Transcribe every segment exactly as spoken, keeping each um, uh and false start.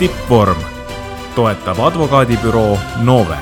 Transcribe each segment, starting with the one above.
Tippvorm toetab advokaadibüroo Nove.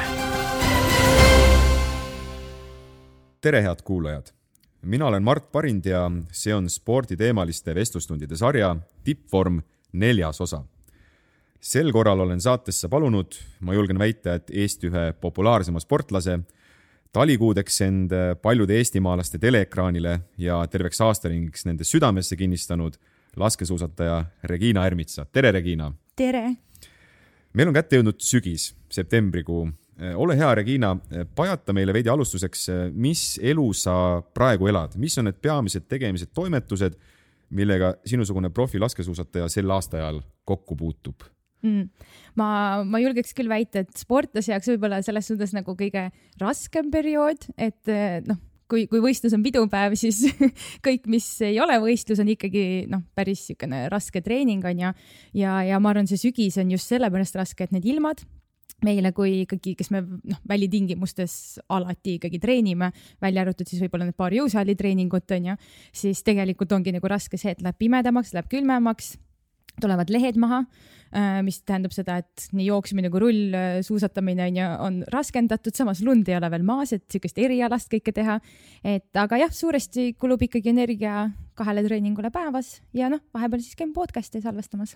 Tere head kuulajad! Mina olen Mart Parind ja see on sporditeemaliste vestlustundide sarja Tippvorm neljas osa. Sel korral olen saatesse palunud, ma julgen väita, et Eesti ühe populaarsema sportlase, talikuudeks end paljude eestimaalaste teleekraanile ja terveks aastaringiks nende südamesse kinnistanud laskesuusataja Regina Ermitsa. Tere, Regina! Tere! Meil on kätte jõudnud sügis, septembrikuu. Ole hea, Regina, pajata meile veidi alustuseks, mis elu sa praegu elad? Mis on need peamised tegemised, toimetused, millega sinusugune profi laskesuusataja sel aastaajal kokku puutub? Mm. Ma, ma julgeks küll väita, et sportlase jaoks võib-olla selles suhtes nagu kõige raskem periood, et noh, kui, kui võistlus on pidupäev, siis kõik, mis ei ole võistlus, on ikkagi noh, päris sükene raske treening on ja, ja, ja ma arvan, see sügis on just sellepärast raske, et need ilmad meile kui ikkagi, kes me noh, välitingimustes alati ikkagi treenime, välja arvatud siis võib-olla need paar jõusaali treeningut on ja, siis tegelikult ongi nagu raske see, et läheb pimedamaks, läheb külmemaks, tulevad lehed maha, mis tähendab seda, et nii jooksmine kui rull suusatamine on raskendatud, samas lund ei ole veel maas, et sükest erialast kõike teha. Et, aga jah, suuresti kulub ikkagi energia kahele treeningule päevas ja noh, vahepeal siis käin podcasti salvestamas.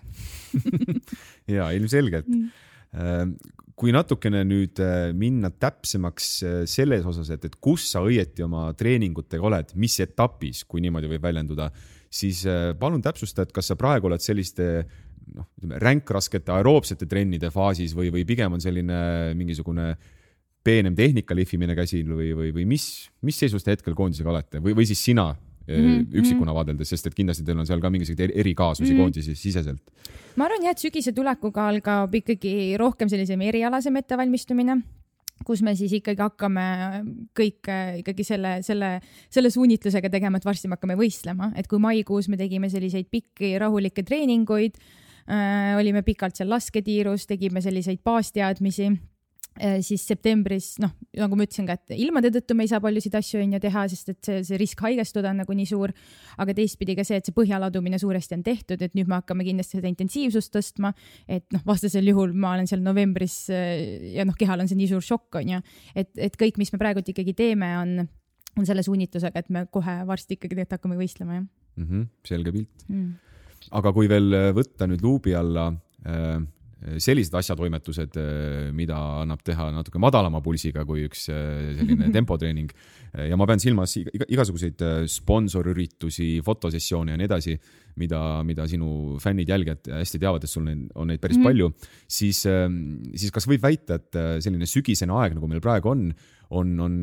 ja, ilmselgelt. Mm. Kui natukene nüüd minna täpsemaks selles osas, et, et kus sa õieti oma treeningutega oled, mis etapis, kui niimoodi võib väljenduda, siis palun täpsusta, et kas sa praegu oled selliste noh, ränkraskete aeroobsete trennide faasis või, või pigem on selline mingisugune peenem tehnika lihvimine käsil või, või, või mis, mis seisust hetkel koondisega olete või, või siis sina mm-hmm. üksikuna vaadeldes, sest et kindlasti teil on seal ka mingisugused erikaasusi mm-hmm. koondisi siseselt. Ma arvan jah, et sügise tulekuga algab ikkagi rohkem sellisem erialasem ettevalmistumine, kus me siis ikkagi hakkame kõik ikkagi selle, selle, selle suunitlusega tegema, et varsti me hakkame võistlema. Et kui maikuus me tegime selliseid pikki rahulikke treeninguid, äh, olime pikalt seal lasketiirus, tegime selliseid baasteadmisi, äh, siis septembris, noh, nagu ma ütlesin ka, et ilmade tõttu me ei saa paljusid asju enne teha, sest et see, see risk haigestuda on nagu nii suur, aga teistpidi ka see, et see põhjaladumine suuresti on tehtud, et nüüd me hakkame kindlasti seda intensiivsust tõstma, et noh, vastasel juhul ma olen seal novembris ja noh, kehal on see nii suur šokk on ja, et, et kõik, mis me praegu ikkagi teeme, on, on selle suunitusega, et me kohe varsti ikkagi tegelikult hakkame võistlema. Ja. Mm-hmm, selge pilt. Mm. Aga kui veel võtta nüüd luubi alla äh, sellised asjatoimetused, mida annab teha natuke madalama pulsiga kui üks selline tempotreening. Ja ma pean silmas igasuguseid sponsorüritusi, fotosessioone ja nii edasi, mida, mida sinu fännid jälgijad hästi teavad, et sul on neid päris mm-hmm. palju. Siis, siis kas võib väita, et selline sügisene aeg, nagu meil praegu on, on, on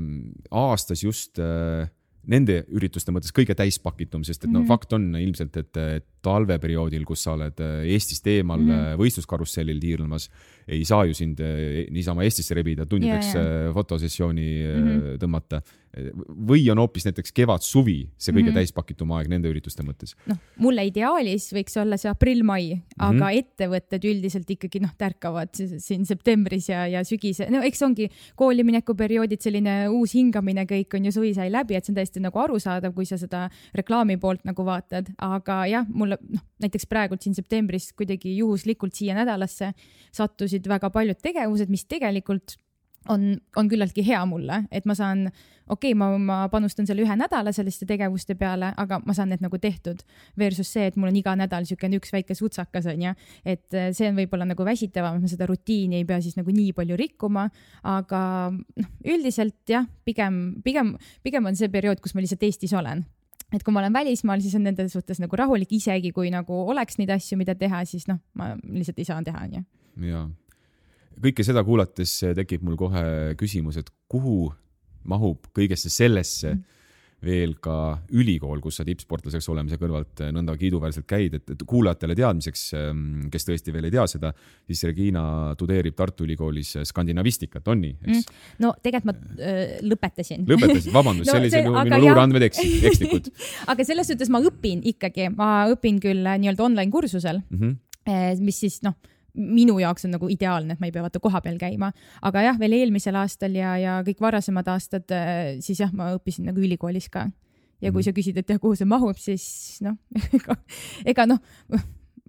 aastas just nende ürituste mõttes kõige täispakitum, sest et no, mm-hmm. fakt on ilmselt, et, et talveperioodil, kus sa oled Eestist eemal mm-hmm. võistluskarussellil tiirlemas, ei saa ju sind niisama Eestisse rebida, tundideks yeah, yeah. fotosessiooni mm-hmm. tõmmata. Või on hoopis näiteks kevad, suvi, see kõige mm-hmm. täispakitum aeg nende ürituste mõttes? No, mulle ideaalis võiks olla see aprill-mai, aga mm-hmm. ettevõtted üldiselt ikkagi noh, tärkavad siin septembris ja, ja sügise. No eks ongi koolimineku perioodid, selline uus hingamine kõik on ju suvi sai läbi, et see on täiesti nagu arusaadav, kui sa seda reklaami poolt nagu vaatad, aga jah, mulle noh, näiteks praegult siin septembris kuidagi juhuslikult siia nädalasse sattusid väga paljud tegevused, mis tegelikult on, on küllaltki hea mulle, et ma saan, okei, okay, ma, ma panustan selle ühe nädala selliste tegevuste peale, aga ma saan need nagu tehtud versus see, et mul on iga nädal sükene üks väike sutsakas on ja, et see on võib-olla nagu väsitavam, ma seda rutiini ei pea siis nagu nii palju rikkuma, aga noh, üldiselt jah, pigem, pigem, pigem on see periood, kus ma lihtsalt Eestis olen. Et kui ma olen välismaal, siis on nende suhtes nagu rahulik, isegi kui nagu oleks neid asju, mida teha, siis noh, ma lihtsalt ei saa teha. Ja. Ja. Kõike seda kuulates tekib mul kohe küsimus, et kuhu mahub kõigesse sellesse mm. veel ka ülikool, kus sa tippsportlaseks olemise kõrvalt nõnda kiiduväärselt käid, et, et kuulajatele teadmiseks, kes tõesti veel ei tea seda, siis Regina tudeerib Tartu Ülikoolis skandinavistikat, on nii? Eks? Mm. No tegelikult ma äh, lõpetasin. Lõpetasid, vabandust, no, sellisel juhul minu luureandmed ekslikud. Aga selles suhtes ma õpin ikkagi, ma õpin küll nii-öelda online kursusel, mm-hmm. mis siis noh, minu jaoks on nagu ideaalne, et ma ei pea vaata koha peal käima, aga jah, veel eelmisel aastal ja, ja kõik varasemad aastad, siis jah, ma õppisin nagu ülikoolis ka. Ja kui sa küsid, et jah, kuhu see mahub, siis noh, ega, ega noh,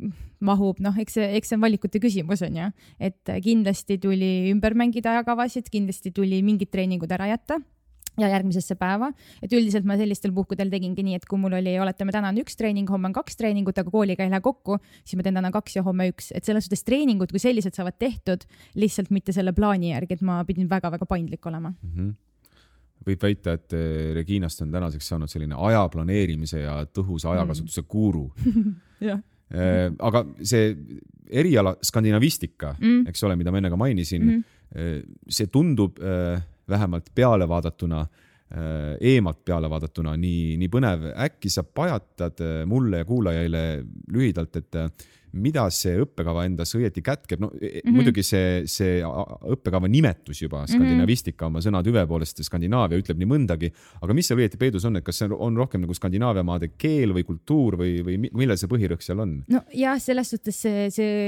mahub, noh, eks see, eks see on valikute küsimus on ju, et kindlasti tuli ümber mängida ajakavasid, kindlasti tuli mingid treeningud ära jätta ja järgmisesse päeva, et üldiselt ma sellistel puhkudel tegingi nii, et kui mul oli, oletame, täna on üks treening, homme on kaks treeningut, aga kooliga ei lähe kokku, siis ma teen täna kaks ja homme üks, et selles suhtes treeningud, kui sellised saavad tehtud, lihtsalt mitte selle plaani järgi, et ma pidin väga-väga paindlik olema. Mm-hmm. Võib väita, et Reginast on tänaseks saanud selline aja planeerimise ja tõhusa ajakasutuse mm. guru. ja. Aga see eriala skandinavistika, mm. eks ole, mida ma enne ka mainisin, mm. see tundub vähemalt peale vaadatuna, eemalt peale vaadatuna nii, nii põnev. Äkki sa pajatad mulle ja kuulajaile lühidalt, et mida see õppekava endas õieti kätkeb? No, mm-hmm. muidugi see, see õppekava nimetus juba, skandinavistika oma sõna tüve poolest, Skandinaavia ütleb nii mõndagi, aga mis see õieti peidus on, et kas see on rohkem nagu Skandinaavia maade keel või kultuur või, või millel see põhirõhk seal on? No jah, selles suhtes see,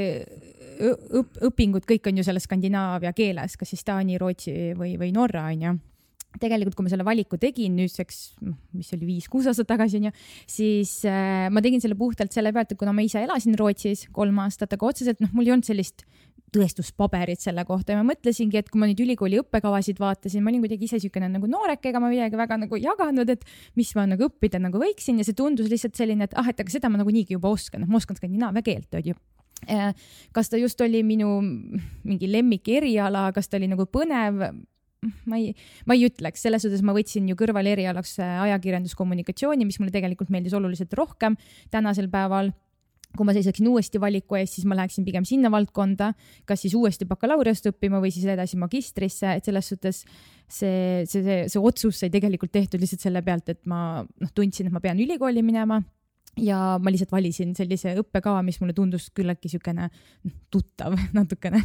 see õp, õpingud kõik on ju selle Skandinaavia keeles, kas siis Taani, Rootsi või, või Norra on ju. Tegelikult, kui ma selle valiku tegin nüüdseks, mis oli viis-kuus aastat tagasi, siis äh, ma tegin selle puhtalt selle pealt, et kuna ma ise elasin Rootsis kolm aastat, aga otseselt noh, mul ei olnud sellist tõestuspaberit selle kohta ja ma mõtlesingi, et kui ma nüüd ülikooli õppekavasid vaatasin, ma olin kuidagi ise sükene nagu noorek, ega ma midagi väga nagu jaganud, et mis ma nagu õppida nagu võiksin ja see tundus lihtsalt selline, et ah, et aga seda ma nagu niigi juba oskan, ma oskan skandinaavia keelt, ju. Kas ta just oli minu mingi lemmik eriala, kas ta oli nagu põnev, ma ei, ma ei ütleks, selles suhtes ma võtsin ju kõrval erialaks ajakirjanduskommunikatsiooni, mis mulle tegelikult meeldis oluliselt rohkem tänasel päeval. Kui ma seisaksin uuesti valiku ees, siis ma läheksin pigem sinna valdkonda, kas siis uuesti bakalaureust õppima või siis edasi magistrisse, et selles suhtes see, see, see, see otsus sai tegelikult tehtud lihtsalt selle pealt, et ma noh, tundsin, et ma pean ülikooli minema ja ma lihtsalt valisin sellise õppekava, mis mulle tundus küllaltki sükene tuttav natukene.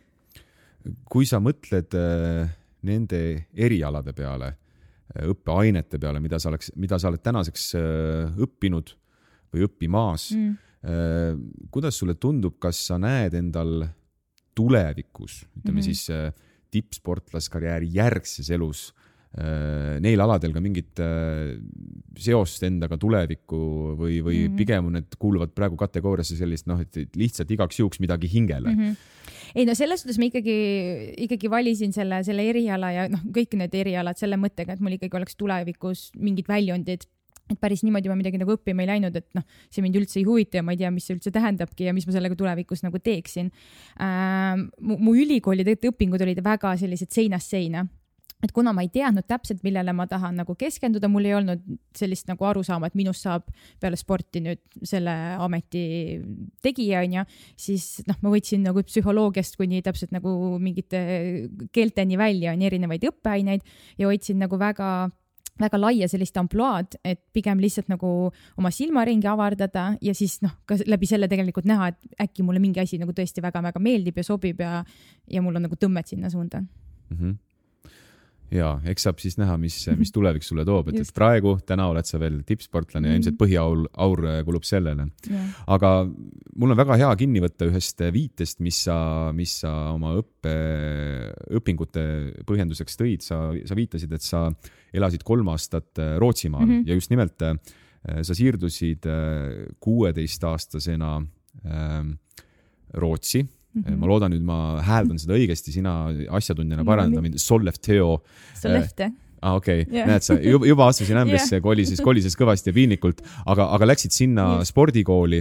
Kui sa mõtled nende erialade peale, õppeainete peale, mida sa, oleks, mida sa oled tänaseks õppinud või õppimaas, mm. kuidas sulle tundub, kas sa näed endal tulevikus, ütleme mm-hmm. siis tippsportlaskarjääri järgses elus, neil aladel ka mingit seost endaga tulevikku või, või mm-hmm. pigem need kuuluvad praegu kategooriasse sellist, noh, et lihtsalt igaks juhuks midagi hingele. Mm-hmm. Ei no selles suhtes ma ikkagi, ikkagi valisin selle, selle eriala ja noh, kõik need erialad selle mõttega, et mul ikkagi oleks tulevikus mingid väljundid, et päris niimoodi ma midagi nagu õppima ei läinud, et noh, see mind üldse ei huvita ja ma ei tea, mis see üldse tähendabki ja mis ma sellega tulevikus nagu teeksin. Ähm, mu, mu ülikooli õpingud olid väga sellised seinast seina. Et kuna ma ei teadnud täpselt, millele ma tahan nagu keskenduda, mul ei olnud sellist nagu arusaama, et minust saab peale sporti nüüd selle ameti tegija, on ja, siis noh, ma võtsin nagu psühholoogiast kuni täpselt nagu mingite keelteni välja on erinevaid õppeaineid ja hoidsin nagu väga väga laia sellist ampluaad, et pigem lihtsalt nagu oma silmaringi avardada ja siis noh, ka läbi selle tegelikult näha, et äkki mulle mingi asi nagu tõesti väga-väga meeldib ja sobib ja, ja mul on nagu tõmmet sinna suunda. Mm-hmm. Ja, eks saab siis näha, mis, mis tulevik sulle toob, et, et praegu, täna oled sa veel tippsportlane ja ilmselt põhiaur aur kulub sellele. Yeah. Aga mul on väga hea kinni võtta ühest viitest, mis sa, mis sa oma õppe, õpingute põhjenduseks tõid. Sa, sa viitasid, et sa elasid kolm aastat Rootsimaal mm-hmm. ja just nimelt sa siirdusid kuueteistaastasena Rootsi. Mm-hmm. Ma loodan nüüd, ma hääldan seda õigesti, sina asjatundjana paranda mind, Sollefteå. Sollefteå. Ah, okei, okay. yeah. Näed sa, juba, juba astusin ämbrisse yeah. kolises, kolises kõvasti ja piinlikult, aga, aga läksid sinna yeah. spordikooli.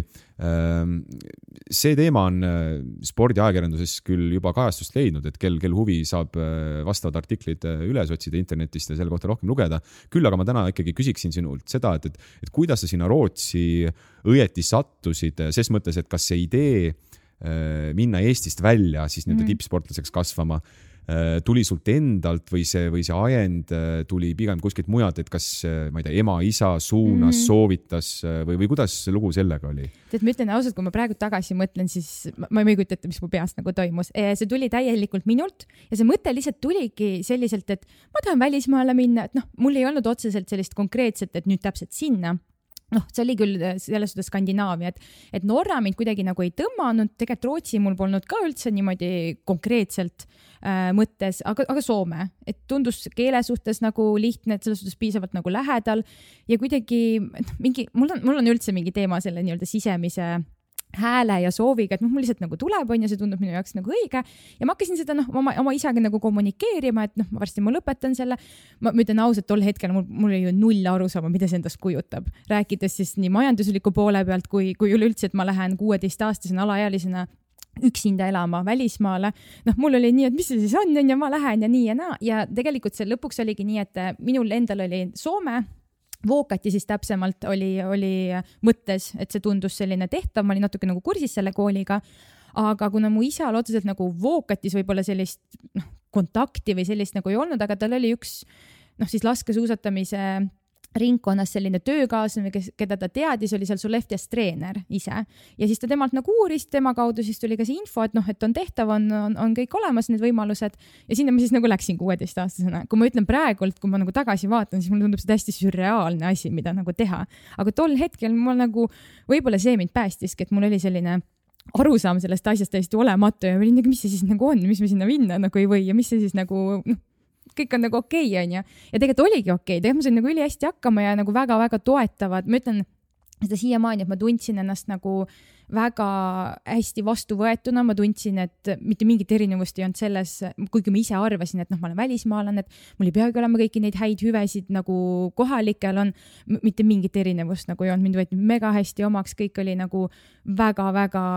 See teema on spordiajakirjanduses küll juba kajastust leidnud, et kel, kel huvi saab vastavad artiklid üles otsida internetist ja selle kohta rohkem lugeda. Küll aga ma täna ikkagi küsiksin sinult seda, et, et, et kuidas sa sinna Rootsi õieti sattusid, ses mõttes, et kas see idee minna Eestist välja siis nende mm. tippsportlaseks kasvama tuli sult endalt või see, või see ajend tuli pigem kuskilt mujalt, et kas ma ei tea, ema, isa suunas, mm. soovitas või, või kuidas lugu sellega oli? Tead, ma ütlen ausalt, kui ma praegu tagasi mõtlen, siis ma ei kujuta ette, mis mu peast nagu toimus. See tuli täielikult minult ja see mõte lihtsalt tuligi selliselt, et ma tahan välismaale minna, et noh, mul ei olnud otseselt sellist konkreetset, et nüüd täpselt sinna. Noh, see oli küll selles suhtes Skandinaavia, et, et Norra mind kuidagi nagu ei tõmmanud, tegelikult Rootsi mul polnud ka üldse niimoodi konkreetselt äh, mõttes, aga, aga Soome, et tundus keele suhtes nagu lihtne, et selles suhtes piisavalt nagu lähedal ja kuidagi mingi, mul on, mul on üldse mingi teema selle nii-öelda sisemise hääle ja sooviga, et noh, mul lihtsalt nagu tuleb, on ja see tundub minu jaoks nagu õige. Ja ma hakkasin seda noh, oma, oma isaga nagu kommunikeerima, et noh, varsti ma lõpetan selle. Ma, ma ütlen ausalt, tol hetkel mul, mul oli ju null arusaama, mida see endast kujutab. Rääkides siis nii majandusliku poole pealt, kui, kui üleüldse, et ma lähen kuueteistaastasena alaealisena üksinda elama välismaale. Noh, mul oli nii, et mis see siis on, ja ma lähen ja nii ja naa. Ja tegelikult see lõpuks oligi nii, et minul endal oli Soome, Vookati siis täpsemalt oli, oli mõttes, et see tundus selline tehtav, ma olin natuke nagu kursis selle kooliga, aga kuna mu isal otseselt nagu Vookatis võib-olla sellist noh, kontakti või sellist nagu ei olnud, aga tal oli üks noh, siis laskesuusatamise ringkonnas selline töökaaslane, kes, keda ta teadis, oli seal Sollefteas treener ise. Ja siis ta temalt nagu uuris, tema kaudu siis tuli ka see info, et noh, et on tehtav, on, on, on kõik olemas need võimalused. Ja sinna ma siis nagu läksin kuueteistaastasena. Kui ma ütlen praegult, kui ma nagu tagasi vaatan, siis mulle tundub see täiesti sürreaalne asi, mida nagu teha. Aga tol hetkel mul nagu, võib-olla see mind päästiski, et mul oli selline arusaam sellest asjast täiesti olematu ja olin nagu, mis see siis nagu on, mis me sinna minna nagu ei või ja mis see siis nagu, noh, kõik on nagu okei, okay, on ja. Ja tegelikult oligi okei, okay. Tegelikult ma sain nagu üli hästi hakkama ja nagu väga-väga toetavad. Ma ütlen seda siiamaani, et ma tundsin ennast nagu väga hästi vastu võetuna. Ma tundsin, et mitte mingit erinevust ei olnud selles, kuigi ma ise arvasin, et noh, ma olen välismaalane, et mul ei peagi olema kõiki neid häid hüvesid nagu kohalikel on, mitte mingit erinevust nagu ei olnud. Mind võeti mega hästi omaks, kõik oli nagu väga-väga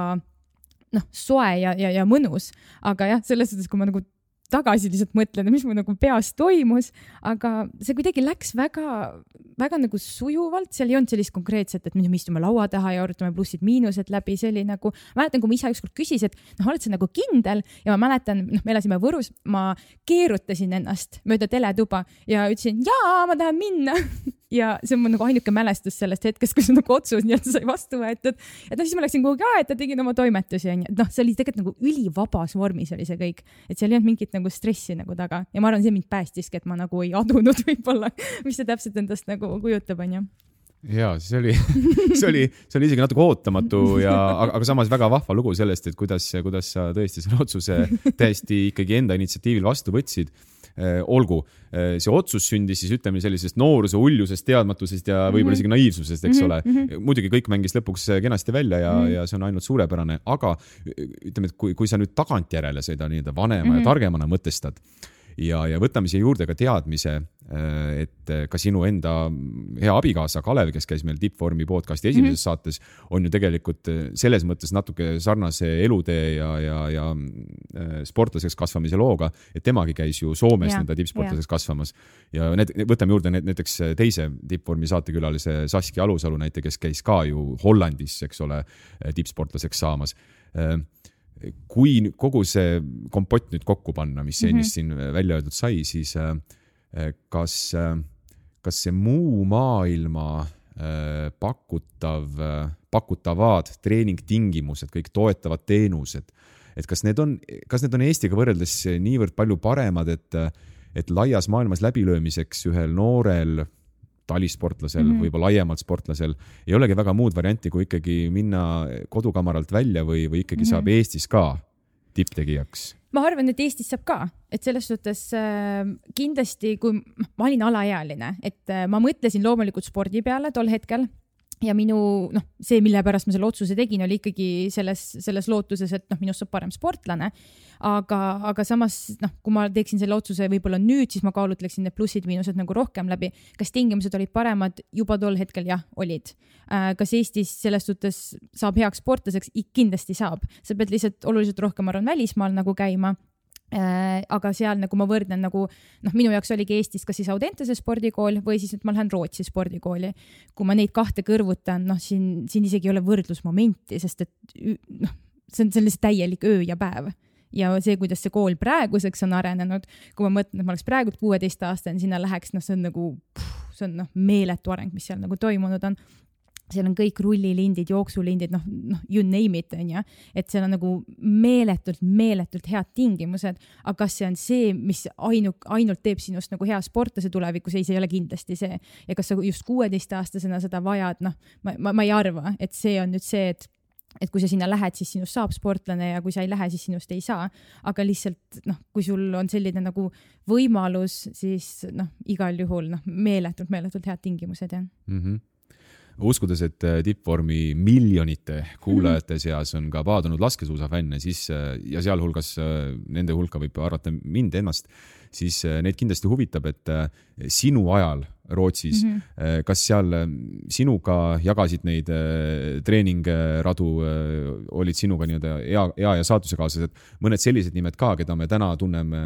noh, soe ja, ja, ja mõnus. Aga jah, selles suhtes, kui ma nagu tagasi lihtsalt mõtlen, mis mu nagu peas toimus, aga see kuidagi läks väga, väga nagu sujuvalt, seal ei olnud sellist konkreetset, et me istume laua taha ja arutame plussid miinused läbi, see oli nagu, mäletan, kui mu isa ükskord küsis, et noh, oled sa nagu kindel ja ma mäletan, noh, me elasime Võrus, ma keerutasin ennast mööda teletuba ja ütlesin, jaa, ma tahan minna ja see on nagu ainuke mälestus sellest hetkest, kui see nagu otsus nii, et sai vastu võetud. Et noh, siis ma läksin kuhugi aeta, tegin oma toimetusi. Noh, see oli tegelikult nagu ülivabas vormis oli see kõik. Et seal ei olnud mingit nagu stressi nagu taga. Ja ma arvan, see mind päästiski, et ma nagu ei adunud võib-olla, mis see täpselt endast nagu kujutab, on ju. Ja see oli, see oli, see oli isegi natuke ootamatu ja, aga, aga samas väga vahva lugu sellest, et kuidas, kuidas sa tõesti selle otsuse täiesti ikkagi enda initsiatiivil vastu võtsid. Eh, olgu, eh, see otsus sündis siis ütleme sellisest nooruse, ullusest, teadmatusest ja võib-olla isegi naiivsusest, eks ole. Muidugi kõik mängis lõpuks kenasti välja ja, ja see on ainult suurepärane, aga ütleme, et kui, kui sa nüüd tagantjärele seda nii-öelda vanema mm-hmm. ja targemana mõtestad ja, ja võtame siia juurde ka teadmise, et ka sinu enda hea abikaasa Kalev, kes käis meil Tippvormi podcasti esimeses mm-hmm. saates, on ju tegelikult selles mõttes natuke sarnase elutee ja, ja, ja sportlaseks kasvamise looga, et temagi käis ju Soomes ja, nende tippsportlaseks ja. Kasvamas. Ja need, võtame juurde need, näiteks teise Tippvormi saatekülalise Saskia Alusalu näite, kes käis ka ju Hollandis, eks ole, tippsportlaseks saamas. Kui kogu see kompott nüüd kokku panna, mis mm-hmm. ennist siin välja öeldud sai, siis kas, kas see muu maailma pakutav, pakutavad treeningtingimused, kõik toetavad teenused, et kas need on, kas need on Eestiga võrreldes niivõrd palju paremad, et, et laias maailmas läbilöömiseks ühel noorel talisportlasel mm-hmm. või laiemalt sportlasel ei olegi väga muud varianti, kui ikkagi minna kodukamaralt välja või, või ikkagi mm-hmm. saab Eestis ka tipptegijaks? Ma arvan, et Eestis saab ka, et selles suhtes äh, kindlasti, kui ma olin alaealine, et äh, ma mõtlesin loomulikult spordi peale tol hetkel ja minu, noh, see, mille pärast ma selle otsuse tegin, oli ikkagi selles, selles lootuses, et noh, minust saab parem sportlane, aga, aga samas, noh, kui ma teeksin selle otsuse võib-olla nüüd, siis ma kaalutleksin need plussid, miinused nagu rohkem läbi. Kas tingimused olid paremad? Juba tol hetkel jah, olid. Äh, kas Eestis selles suhtes saab heaks sportlaseks? Kindlasti saab. Sa pead lihtsalt oluliselt rohkem arvan välismaal nagu käima. Äh, aga seal nagu ma võrdlen nagu, noh, minu jaoks oligi Eestis kas siis Audentese spordikool või siis, et ma lähen Rootsi spordikooli. Kui ma neid kahte kõrvutan, noh, siin, siin isegi ei ole võrdlusmomenti, sest et noh, see on sellise täielik öö ja päev. Ja see, kuidas see kool praeguseks on arenenud, kui ma mõtlen, et ma oleks praegu kuueteist aastane sinna läheks, noh, see on nagu, see on noh, meeletu areng, mis seal nagu toimunud on. Seal on kõik rullilindid, jooksulindid, noh, noh, you name it, on ja? Et seal on nagu meeletult, meeletult head tingimused, aga kas see on see, mis ainu, ainult teeb sinust nagu hea sportlase tulevikus, ei, see ei ole kindlasti see. Ja kas sa just kuueteist aastasena seda vajad, noh, ma, ma, ma ei arva, et see on nüüd see, et et kui sa sinna lähed, siis sinust saab sportlane ja kui sa ei lähe, siis sinust ei saa. Aga lihtsalt, noh, kui sul on selline nagu võimalus, siis noh, igal juhul noh, meeletult, meeletult head tingimused. Ja. Mm-hmm. uskudes, et tippvormi miljonite kuulajate seas on ka paadunud laskesuusafänne, siis ja sealhulgas nende hulka võib arvata mind ennast, siis neid kindlasti huvitab, et sinu ajal Rootsis, mm-hmm. kas seal sinuga jagasid neid treeningradu, olid sinuga nii-öelda ea, ea ja saatusekaaslased, mõned sellised nimed ka, keda me täna tunneme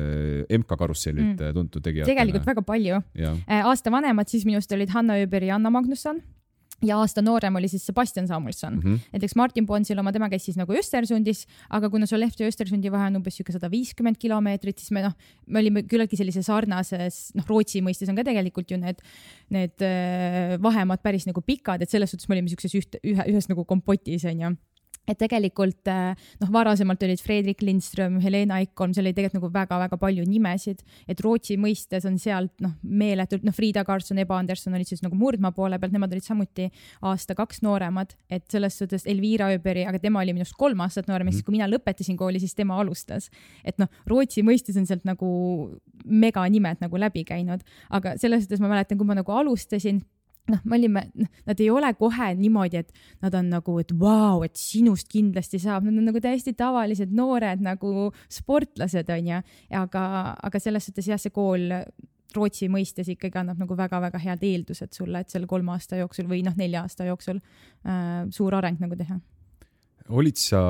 M K karussellilt mm. tuntud tegijatena? Tegelikult väga palju. Ja. Aasta vanemad siis minust olid Hanna Öber ja Anna Magnusson. Ja aasta noorem oli siis Sebastian Samuelsson. Mm-hmm. Näiteks Martin Ponsil oma, tema käis siis nagu Östersundis, aga kuna Sollefteå ja Östersundi vahe on umbes sada viiskümmend kilomeetrit, siis me, noh, me olime küllaltki sellise sarnases, noh, Rootsi mõistes on ka tegelikult ju need, need vahemad päris nagu pikad, et selles suhtes me olime siukses üht, ühe, ühes nagu kompotis, on ju. Et tegelikult, noh, varasemalt olid Fredrik Lindström, Helena Ekholm, seal oli tegelikult nagu väga-väga palju nimesid, et Rootsi mõistes on sealt, noh, meeletult, noh, Frida Karlsson, Eba Andersson olid siis nagu murdma poole pealt, nemad olid samuti aasta kaks nooremad, et selles suhtes Elvira Öberi, aga tema oli minust kolm aastat noorem, mm-hmm. siis kui mina lõpetasin kooli, siis tema alustas. Et noh, Rootsi mõistes on sealt nagu mega nimed nagu läbi käinud, aga selles suhtes ma mäletan, kui ma nagu alustasin, noh, me olime, nad ei ole kohe niimoodi, et nad on nagu, et vau, et sinust kindlasti saab, nad on nagu täiesti tavalised noored nagu sportlased, on ju, aga, aga selles suhtes jah, see kool Rootsi mõistes ikkagi annab nagu väga-väga head eeldused sulle, et selle kolme aasta jooksul või noh, nelja aasta jooksul äh, suur areng nagu teha. Olid sa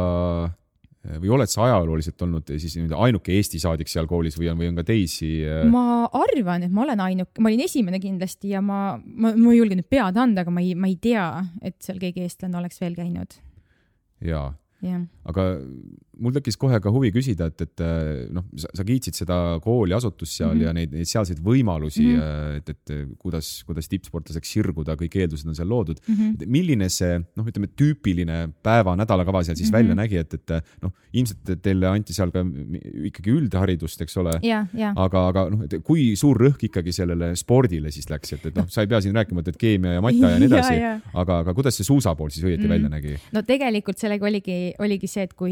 või oled sa ajalooliselt olnud siis ainuke Eesti saadik seal koolis või on, või on ka teisi? Ma arvan, et ma olen ainuke, ma olin esimene kindlasti ja ma, ma, ma ei julge nüüd pead anda, aga ma ei, ma ei tea, et seal keegi eestlane oleks veel käinud. Jaa. Yeah. Aga mul tekkis kohe ka huvi küsida, et, et noh, sa, sa kiitsid seda kooli asutust seal mm-hmm. ja neid, neid sealseid võimalusi, mm-hmm. et, et kuidas, kuidas tippsportlaseks sirguda, kõik eeldused on seal loodud. Mm-hmm. Milline see, noh, ütleme, tüüpiline päeva nädalakava seal siis mm-hmm. välja nägi, et, et noh, ilmselt teile anti seal ka ikkagi üldharidust, eks ole, yeah, yeah. aga, aga noh, et kui suur rõhk ikkagi sellele spordile siis läks, et, et noh, sa ei pea siin rääkima, et keemia ja matta ja nii edasi, ja, ja. Aga, aga kuidas see suusapool siis õieti mm-hmm. välja nägi? No tegelikult sellega oligi oligi see, et kui,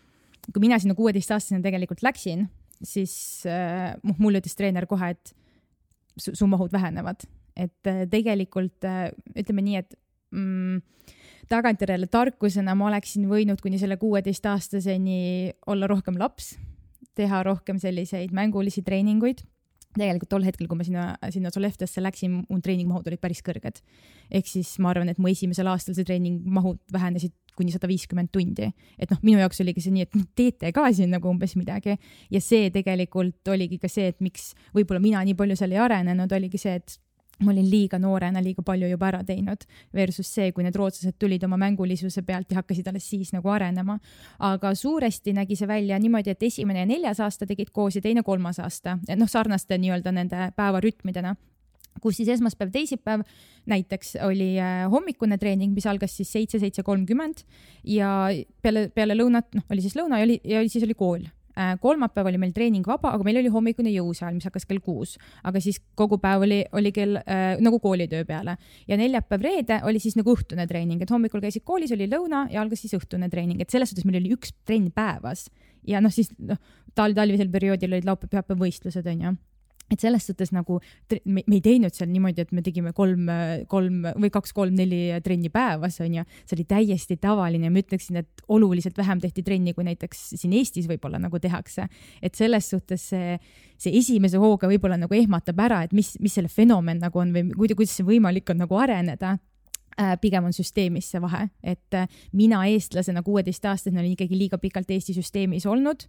kui mina sinna kuueteistaastasena tegelikult läksin, siis äh, mul ütles treener kohe, et su, su mahud vähenevad. Et äh, tegelikult äh, ütleme nii, et mm, tagantjärele tarkusena ma oleksin võinud kuni selle kuueteistaastaseni olla rohkem laps, teha rohkem selliseid mängulisi treeninguid. Tegelikult tol hetkel, kui ma sinna, sinna Sollefteåsse läksin, mu treeningmahud olid päris kõrged. Ehk siis ma arvan, et mu esimesel aastal see treeningmahud vähenesid kuni sada viiskümmend tundi. Et noh, minu jaoks oligi see nii, et teete ka siin nagu umbes midagi. Ja see tegelikult oligi ka see, et miks võib-olla mina nii palju seal ei arenenud, oligi see, et ma olin liiga noorena, liiga palju juba ära teinud versus see, kui need rootslased tulid oma mängulisuse pealt ja hakkasid alles siis nagu arenema. Aga suuresti nägi see välja niimoodi, et esimene ja neljas aasta tegid koos ja teine kolmas aasta. Noh, sarnaste nii-öelda nende päevarütmidena, kus siis esmaspäev, teisipäev näiteks oli hommikune treening, mis algas siis seitse, seitse kolmkümmend ja peale, peale lõunat, noh, oli siis lõuna ja, oli, ja siis oli kool. Kolmapäev oli meil treening vaba, aga meil oli hommikune jõusaal, mis hakkas kell kuus, aga siis kogu päev oli, oli kell äh, nagu koolitöö peale. Ja neljapäev reede oli siis nagu õhtune treening, et hommikul käisid koolis, oli lõuna ja algas siis õhtune treening, et selles suhtes meil oli üks trenn päevas. Ja noh, siis noh, tal, talvisel perioodil olid laupäev võistlused, on ju. Et selles suhtes nagu, me, me ei teinud seal niimoodi, et me tegime kolm, kolm või kaks, kolm, neli trenni päevas, on ju. See oli täiesti tavaline ja ma ütleksin, et oluliselt vähem tehti trenni, kui näiteks siin Eestis võib-olla nagu tehakse. Et selles suhtes see, see esimese hooga võib-olla nagu ehmatab ära, et mis, mis selle fenomen nagu on või kuidas see võimalik on nagu areneda. Pigem on süsteemis see vahe, et mina eestlasena kuueteistaastasena olin ikkagi liiga pikalt Eesti süsteemis olnud,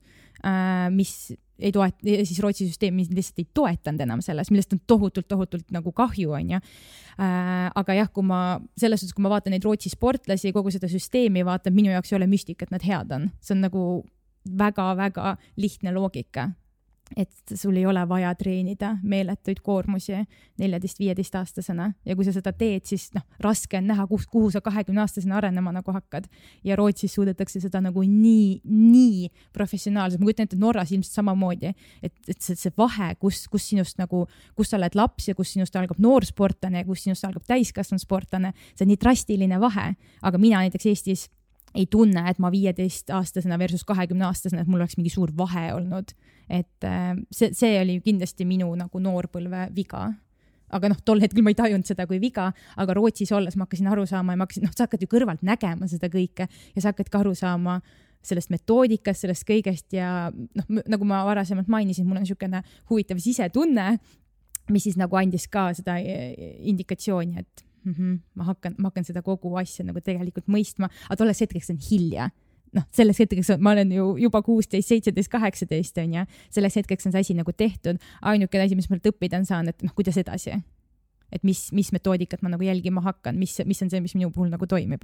mis ei toet, siis Rootsi süsteem lihtsalt ei toetanud enam selles, millest on tohutult, tohutult nagu kahju, on ju. Aga jah, kui ma, selles suhtes, kui ma vaatan neid Rootsi sportlasi, kogu seda süsteemi vaatan, minu jaoks ei ole müstik, et nad head on. See on nagu väga-väga lihtne loogika. Et sul ei ole vaja treenida meeletuid koormusi neljateist-viieteist aastasena ja kui sa seda teed, siis noh, raske on näha, kuhu, kuhu sa kahekümne aastasena arenema nagu hakkad ja Rootsis suudetakse seda nagu nii, nii professionaalselt, ma kujutan ette Norras ilmselt samamoodi, et, et see, see vahe, kus, kus sinust nagu, kus sa oled laps ja kus sinust algab noorsportlane ja kus sinust algab täiskasvanud sportlane, see on nii drastiline vahe, aga mina näiteks Eestis ei tunne, et ma viieteist aastasena versus kahekümne aastasena, et mul oleks mingi suur vahe olnud. Et see, see oli kindlasti minu nagu noorpõlve viga. aga noh, tol hetkel ma ei tajunud seda kui viga, aga Rootsis olles ma hakkasin aru saama ja ma hakkasin, noh, sa hakkad ju kõrvalt nägema seda kõike ja sa hakkad ka aru saama sellest metoodikast, sellest kõigest ja noh, nagu ma varasemalt mainisin, mul on niisugune huvitav sisetunne, mis siis nagu andis ka seda indikatsiooni, et mm-hmm, ma hakkan, ma hakkan seda kogu asja nagu tegelikult mõistma, aga tolles hetkeks on hilja. Noh, selles hetkeks ma olen ju juba kuusteist, seitseteist, kaheksateist on ja selles hetkeks on see asi nagu tehtud. Ainuke asi, mis ma õppida on saan, et noh, kuidas edasi, et mis, mis metoodikat ma nagu jälgima hakkan, mis, mis on see, mis minu puhul nagu toimib.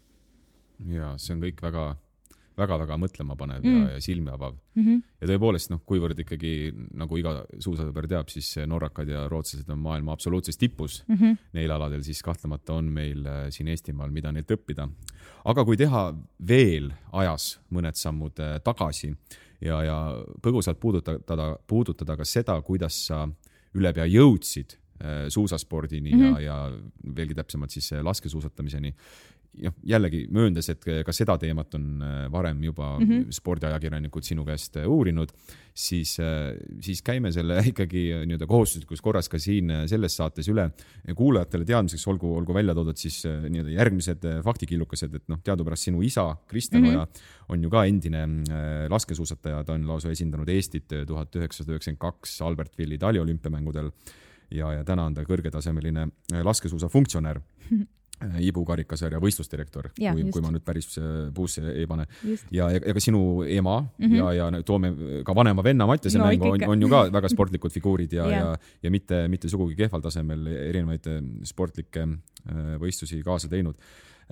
Ja see on kõik väga, väga, väga mõtlema panev mm. ja, ja silmi avav. Mm-hmm. Ja tõepoolest, noh, kuivõrd ikkagi, nagu iga suusasõber teab, siis norrakad ja rootslased on maailma absoluutses tipus mm-hmm. neil aladel, siis kahtlemata on meil siin Eestimaal, mida neilt õppida. Aga kui teha veel ajas mõned sammud tagasi ja, ja põgusalt puudutada, puudutada ka seda, kuidas sa ülepea jõudsid suusaspordini mm-hmm. ja, ja veelgi täpsemalt siis laskesuusatamiseni. Ja jällegi mööndes, et ka seda teemat on varem juba mm-hmm. spordiajakirjanikud sinu käest uurinud, siis, siis käime selle ikkagi nii-öelda kohustuslikus korras ka siin selles saates üle. Kuulajatele teadmiseks olgu, olgu välja toodud siis nii-öelda järgmised faktikillukesed, et noh, teadupärast sinu isa Kristjan Oja mm-hmm. on ju ka endine laskesuusataja, ta on lausa esindanud Eestit tuhat üheksasada üheksakümmend kaks Albertvilli taliolümpiamängudel ja, ja täna on ta kõrgetasemeline laskesuusa funktsionär. Ibu karikasarja võistlusdirektor, ja, kui, kui ma nüüd päris puusse ei pane. Ja, ja, ja ka sinu ema mm-hmm. ja, ja toome ka vanema venna Mattiase no, mängu on, on ju ka väga sportlikud figuurid ja, ja. ja, ja mitte, mitte sugugi kehval tasemel erinevaid sportlikke võistlusi kaasa teinud.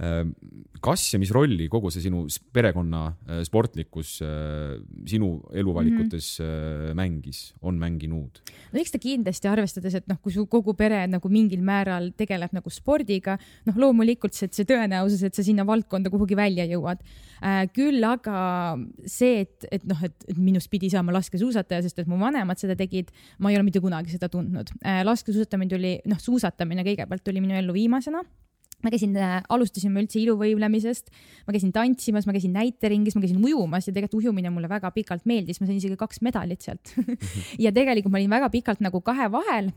Kas ja mis rolli kogu see sinu perekonna sportlikkus sinu eluvalikutes mm-hmm. mängis, on mänginud? No eks ta kindlasti arvestades, et noh, kui su kogu pere nagu mingil määral tegeleb nagu spordiga, noh loomulikult see, see tõenäosus, et sa sinna valdkonda kuhugi välja jõuad. Äh, küll aga see, et, et noh, et, et minust pidi saama laskesuusataja, sest et mu vanemad seda tegid, ma ei ole mitte kunagi seda tundnud. Äh, laskesuusatamine tuli, noh suusatamine kõigepealt tuli minu ellu viimasena. Ma käisin, alustasin ma üldse iluvõimlemisest, ma käisin tantsimas, ma käisin näiteringis, ma käisin ujumas ja tegelikult ujumine mulle väga pikalt meeldis, ma sain isegi kaks medalit sealt. ja tegelikult ma olin väga pikalt nagu kahe vahel.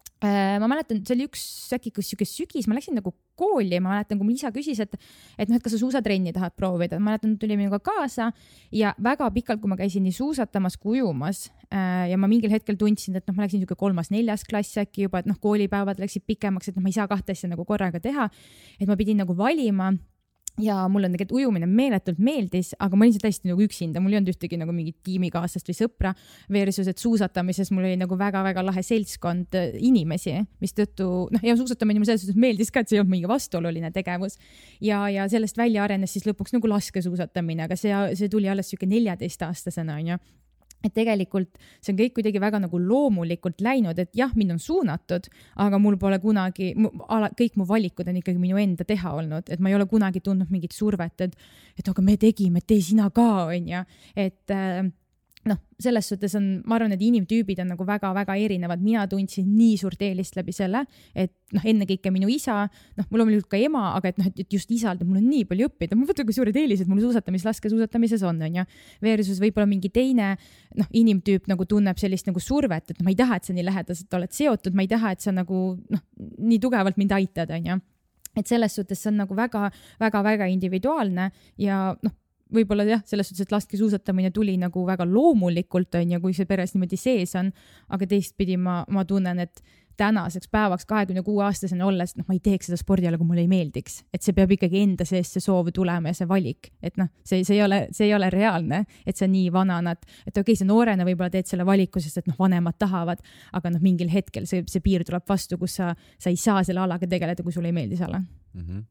Ma mäletan, see oli üks äkki sügis, ma läksin nagu kooli, ma mäletan, kui mul isa küsis, et, et noh, et kas sa suusatrenni tahad proovida. Ma mäletan, tuli minuga kaasa ja väga pikalt, kui ma käisin nii suusatamas kui ujumas ja ma mingil hetkel tundsin, et noh, ma läksin niisugune kolmas, neljas klass äkki juba, et noh, koolipäevad läksid pikemaks, et noh, ma ei saa kahte asja nagu korraga teha, et ma pidin nagu valima. Ja mul on tegelikult ujumine meeletult meeldis, aga ma olin see täiesti nagu üksinda, mul ei olnud ühtegi nagu mingit tiimikaaslast või sõpra versus, et suusatamises mul oli nagu väga-väga lahe seltskond inimesi, mis tõttu, noh, ja suusatamine mulle selles suhtes meeldis ka, et see ei olnud mingi vastuoluline tegevus ja, ja sellest välja arenes siis lõpuks nagu laskesuusatamine, aga see, see tuli alles siuke neljateist aastasena, on ju. Et tegelikult see on kõik kuidagi väga nagu loomulikult läinud, et jah, mind on suunatud, aga mul pole kunagi, kõik mu valikud on ikkagi minu enda teha olnud, et ma ei ole kunagi tundnud mingit survet, et, et aga me tegime, tee sina ka, on ja, et noh, selles suhtes on, ma arvan, et inimtüübid on nagu väga-väga erinevad. Mina tundsin nii suurt eelist läbi selle, et noh, ennekõike minu isa, noh, mul on ka ema, aga et noh, et just isalt, mul on nii palju õppida. Ma võtan, kui suured eelised mul suusatamis, laske suusatamises on, on ja versus võib-olla mingi teine, noh, inimtüüp nagu tunneb sellist nagu survet, et no, ma ei taha, et sa nii lähedaselt oled seotud, ma ei taha, et sa nagu, noh, nii tugevalt mind aitad, on ja. Et selles suhtes see on nagu väga, väga, väga individuaalne ja noh, võib-olla jah, selles suhtes, et laskesuusatamine tuli nagu väga loomulikult on ja kui see peres niimoodi sees on, aga teistpidi ma, ma tunnen, et tänaseks päevaks kahekümne kuue aastasena olles, noh, ma ei teeks seda spordiala, kui mulle ei meeldiks, et see peab ikkagi enda sees see soov tulema ja see valik, et noh, see, see ei ole, see ei ole reaalne, et sa nii vananad, et okei, sa noorena võib-olla teed selle valiku, sest et noh, vanemad tahavad, aga noh, mingil hetkel see, see piir tuleb vastu, kus sa, sa ei saa selle alaga tegeleda, kui sulle ei meeldi see ala. Mm-hmm.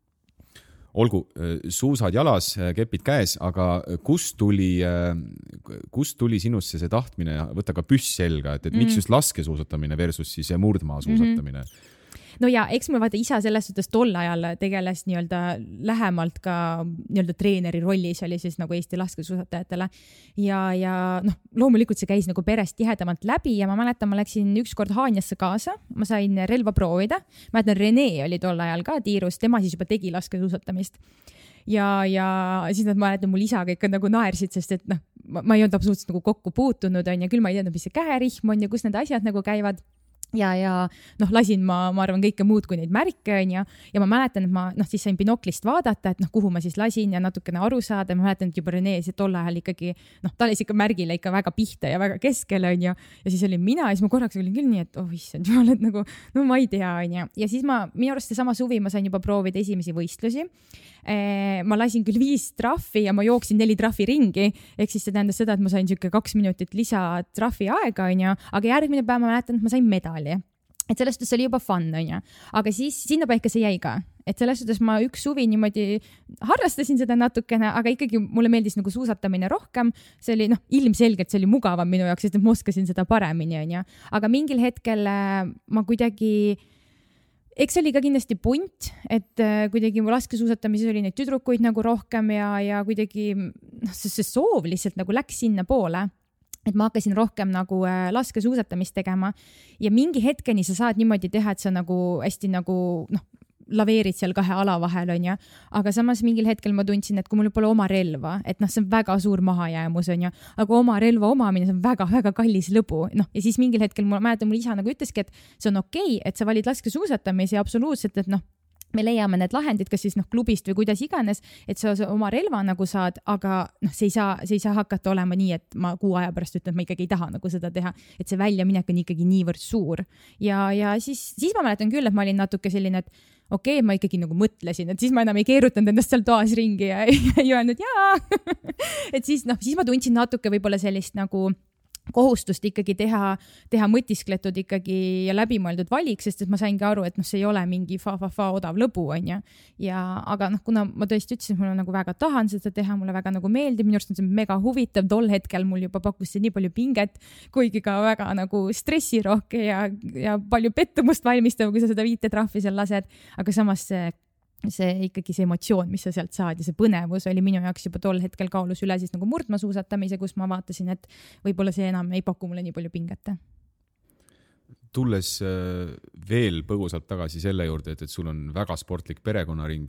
Olgu, suusad jalas, kepid käes, aga kust tuli, kust tuli sinusse see tahtmine võtta ka püss selga, et, et mm. miks just laskesuusatamine versus siis murdmaa suusatamine? Mm-hmm. No ja, eks mul vaata isa selles suhtes tol ajal tegeles nii-öelda lähemalt ka nii-öelda treeneri rollis oli siis nagu Eesti laskesuusatajatele ja, ja noh, loomulikult see käis nagu perest tihedamalt läbi ja ma mäletan, ma läksin ükskord Haanjasse kaasa, ma sain relva proovida, ma mäletan, Rene oli tol ajal ka tiirus, tema siis juba tegi laskesuusatamist ja, ja siis nad mäletan, mul isaga ikka nagu naersid, sest et noh, ma, ma ei olnud absoluutselt nagu kokku puutunud on ja küll ma ei teadnud, mis see käerihm on ja kus need asjad nagu käivad. ja, ja noh, lasin ma, ma arvan, kõike muud kui neid märke, on ju, ja ma mäletan, et ma noh, siis sain binoklist vaadata, et noh, kuhu ma siis lasin ja natukene aru saada, ma mäletan, et juba Rene tol ajal ikkagi, noh, ta oli ikka märgile ikka väga pihta ja väga keskele, on ju, ja siis olin mina ja siis ma korraks olin küll nii, et oh, issand, jumal, et nagu, no ma ei tea, on ju, ja siis ma, minu arust sama suvi ma sain juba proovida esimesi võistlusi. Ma lasin küll viis trahvi ja ma jooksin neli trahvi ringi, ehk siis see tähendas seda, et ma sain siuke kaks minutit lisa trahvi aega, on ju, aga järgmine päev ma mäletan, et ma sain medali. Et sellest suhtes oli juba fun, on ju. Aga siis sinna paika see jäi ka. Et sellest suhtes ma üks suvi niimoodi harrastasin seda natukene, aga ikkagi mulle meeldis nagu suusatamine rohkem. See oli, noh, ilmselgelt see oli mugavam minu jaoks, et ma oskasin seda paremini, on ju. Aga mingil hetkel ma kuidagi, eks oli ka kindlasti punt, et kuidagi mu laskesuusatamises oli neid tüdrukuid nagu rohkem ja, ja kuidagi noh, see soov lihtsalt nagu läks sinna poole. Et ma hakkasin rohkem nagu laskesuusatamist tegema ja mingi hetkeni sa saad niimoodi teha, et sa nagu hästi nagu noh, laveerid seal kahe ala vahel, on ju. Aga samas mingil hetkel ma tundsin, et kui mul pole oma relva, et noh, see on väga suur mahajäämus, on ju. Aga oma relva omamine, see on väga-väga kallis lõbu. Noh, ja siis mingil hetkel ma mäletan, mul isa nagu ütleski, et see on okei, et sa valid laskesuusatamise ja absoluutselt, et noh, me leiame need lahendid, kas siis noh, klubist või kuidas iganes, et sa oma relva nagu saad, aga noh, see ei saa, see ei saa hakata olema nii, et ma kuu aja pärast ütlen, et ma ikkagi ei taha nagu seda teha, et see väljaminek on ikkagi niivõrd suur. Ja, ja siis, siis ma mäletan küll, et ma olin natuke selline, et okei okay,, ma ikkagi nagu mõtlesin, et siis ma enam ei keerutanud endast seal toas ringi ja ei öelnud jaa. Et siis noh, siis ma tundsin natuke võib-olla sellist nagu kohustust ikkagi teha, teha mõtiskletud ikkagi ja läbimõeldud valik, sest et ma saingi aru, et noh, see ei ole mingi fa-fa-fa odav lõbu, on ju. Ja, aga noh, kuna ma tõesti ütlesin, et mul nagu väga tahan seda teha, mulle väga nagu meeldib, minu arust on see mega huvitav, tol hetkel mul juba pakkus see nii palju pinget, kuigi ka väga nagu stressirohke ja, ja palju pettumust valmistav, kui sa seda viite trahvi seal lased, aga samas see see ikkagi see emotsioon, mis sa sealt saad ja see põnevus oli minu jaoks juba tol hetkel kaalus üle siis nagu murdmaasuusatamise, kus ma vaatasin, et võib-olla see enam ei paku mulle nii palju pinget. Tulles veel põgusalt tagasi selle juurde, et, et sul on väga sportlik perekonnaring